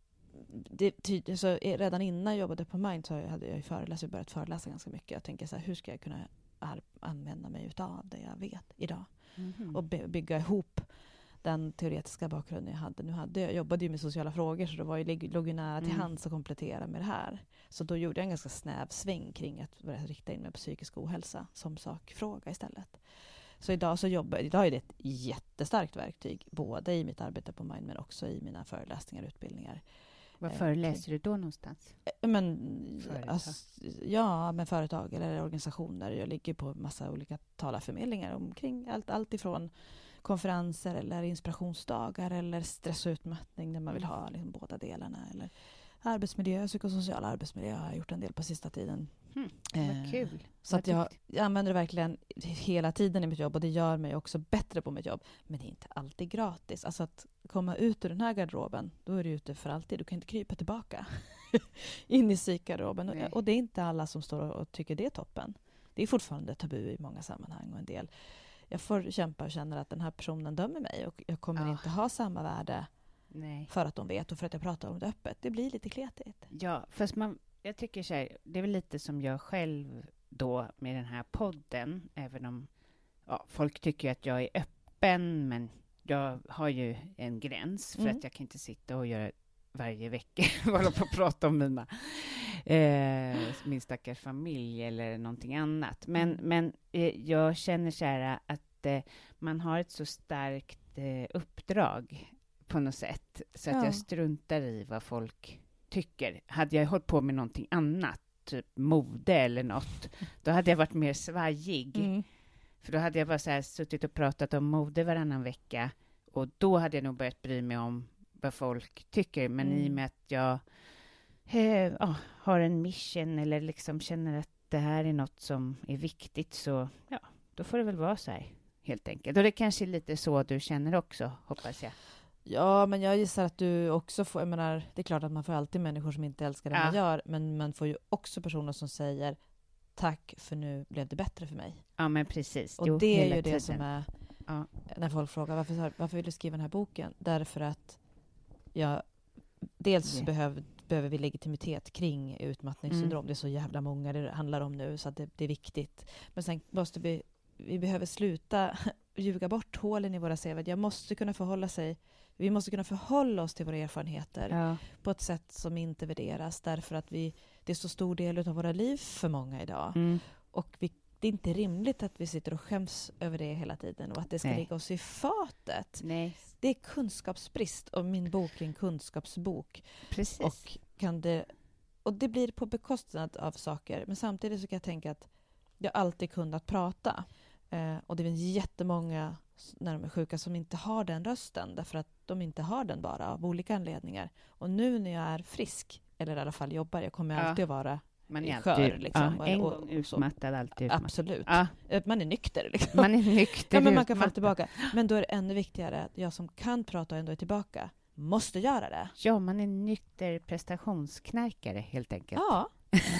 så redan innan jag jobbade på Mind så hade jag ju börjat föreläsa ganska mycket. Jag tänker så här, hur ska jag kunna använda mig utav det jag vet idag? Och bygga ihop den teoretiska bakgrunden jag hade. Jag jobbade ju med sociala frågor så det låg ju nära till hands att komplettera med det här. Så då gjorde jag en ganska snäv sväng kring att rikta in mig på psykisk ohälsa som sakfråga istället. Så idag är det ett jättestarkt verktyg både i mitt arbete på Mind men också i mina föreläsningar och utbildningar. Vad föreläser du då någonstans? Med företag eller organisationer. Jag ligger på massa olika talarförmedlingar omkring allt ifrån konferenser eller inspirationsdagar eller stress och utmattning där man vill ha liksom båda delarna. Eller arbetsmiljö, psykosocial arbetsmiljö har jag gjort en del på sista tiden. Vad kul. Så att jag använder det verkligen hela tiden i mitt jobb och det gör mig också bättre på mitt jobb. Men det är inte alltid gratis. Alltså att komma ut ur den här garderoben, då är du ute för alltid. Du kan inte krypa tillbaka in i psykgarderoben. Och det är inte alla som står och tycker det är toppen. Det är fortfarande tabu i många sammanhang och en del. Jag får kämpa och känner att den här personen dömer mig och jag kommer inte ha samma värde för att de vet och för att jag pratar om det öppet. Det blir lite kletigt. Ja, fast jag tycker så här, det är väl lite som jag själv då med den här podden, även om folk tycker att jag är öppen, men jag har ju en gräns för att jag kan inte sitta och göra varje vecka hålla på att prata om min stackars familj eller någonting annat. Men jag känner så här att man har ett så starkt uppdrag på något sätt så att jag struntar i vad folk tycker. Hade jag hållit på med någonting annat, typ mode eller något, då hade jag varit mer svajig. För då hade jag bara så här suttit och pratat om mode varannan vecka och då hade jag nog börjat bry mig om vad folk tycker. Men i och med att jag har en mission eller liksom känner att det här är något som är viktigt, så då får det väl vara så här helt enkelt. Och det kanske är lite så du känner också, hoppas jag. Ja, men jag gissar att du också får, jag menar, det är klart att man får alltid människor som inte älskar det man gör, men man får ju också personer som säger tack för nu blev det bättre för mig. Ja, men precis. Och det är ju det som är när folk frågar varför vill du skriva den här boken? Därför att dels behöver vi legitimitet kring utmattningssyndrom. Det är så jävla många det handlar om nu så att det är viktigt. Men sen måste vi behöver sluta ljuga bort hålen i våra CV. Vi måste kunna förhålla oss till våra erfarenheter på ett sätt som inte värderas, därför att det är så stor del av våra liv för många idag. Och det är inte rimligt att vi sitter och skäms över det hela tiden och att det ska ligga oss i fatet. Nej. Det är kunskapsbrist och min bok är en kunskapsbok. Precis. Och det blir på bekostnad av saker. Men samtidigt så kan jag tänka att jag alltid kunnat prata. Och det finns jättemånga när de är sjuka som inte har den rösten därför att de inte har den bara av olika anledningar. Och nu när jag är frisk eller i alla fall jobbar. Jag kommer alltid att vara man är skör. alltid, Liksom. en gång utmattad, alltid utmattad. Absolut. Ja. Man är nykter. Liksom. Man är nykter. Ja, men man kan få tillbaka. Men då är det ännu viktigare att jag som kan prata och ändå är tillbaka måste göra det. Ja, man är nykter prestationsknarkare helt enkelt. Ja.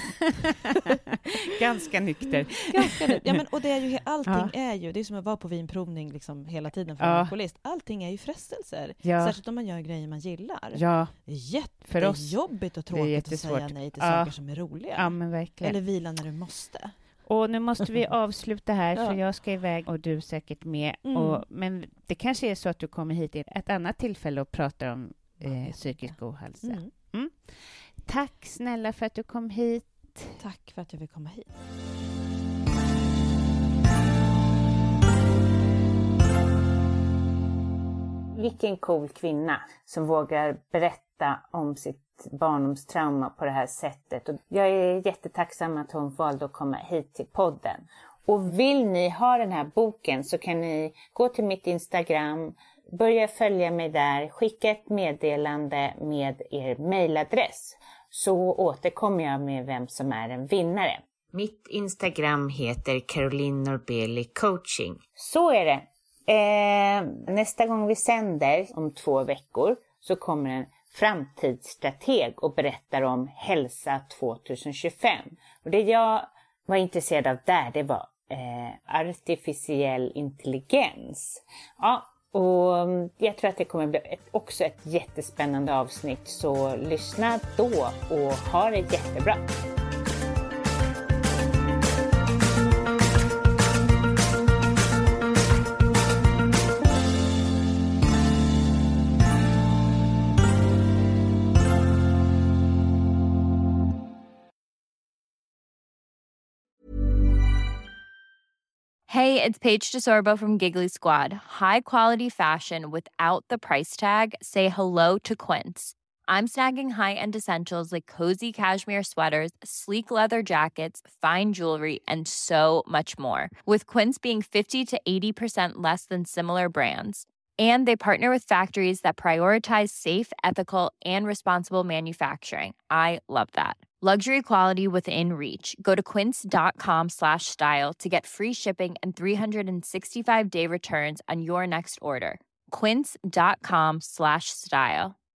Ganska nykter. Ja, men, och det är ju, allting är ju, det är som att vara på vinprovning liksom hela tiden för en alkoholist. Allting är ju frestelser. Särskilt om man gör grejer man gillar. Ja. Det är jättejobbigt och tråkigt att säga nej till saker som är roliga. Ja, men verkligen. Eller vila när du måste. Och nu måste vi avsluta här, för jag ska iväg och du säkert med. Men det kanske är så att du kommer hit i ett annat tillfälle och pratar om psykisk ohälsa. Tack snälla för att du kom hit. Tack för att jag fick komma hit. Vilken cool kvinna som vågar berätta om sitt barndomstrauma på det här sättet. Och jag är jättetacksam att hon valde att komma hit till podden. Och vill ni ha den här boken så kan ni gå till mitt Instagram, börja följa mig där, skicka ett meddelande med er mejladress. Så återkommer jag med vem som är en vinnare. Mitt Instagram heter Caroline Norbeli Coaching. Så är det. Nästa gång vi sänder om 2 veckor så kommer en framtidsstrateg och berättar om hälsa 2025. Och det jag var intresserad av där, det var artificiell intelligens. Ja, och jag tror att det kommer bli också ett jättespännande avsnitt, så lyssna då och ha det jättebra. Hey, it's Paige DeSorbo from Giggly Squad. High quality fashion without the price tag. Say hello to Quince. I'm snagging high-end essentials like cozy cashmere sweaters, sleek leather jackets, fine jewelry, and so much more. With Quince being 50 to 80% less than similar brands. And they partner with factories that prioritize safe, ethical, and responsible manufacturing. I love that. Luxury quality within reach. Go to quince.com/style to get free shipping and 365-day returns on your next order. Quince.com/style.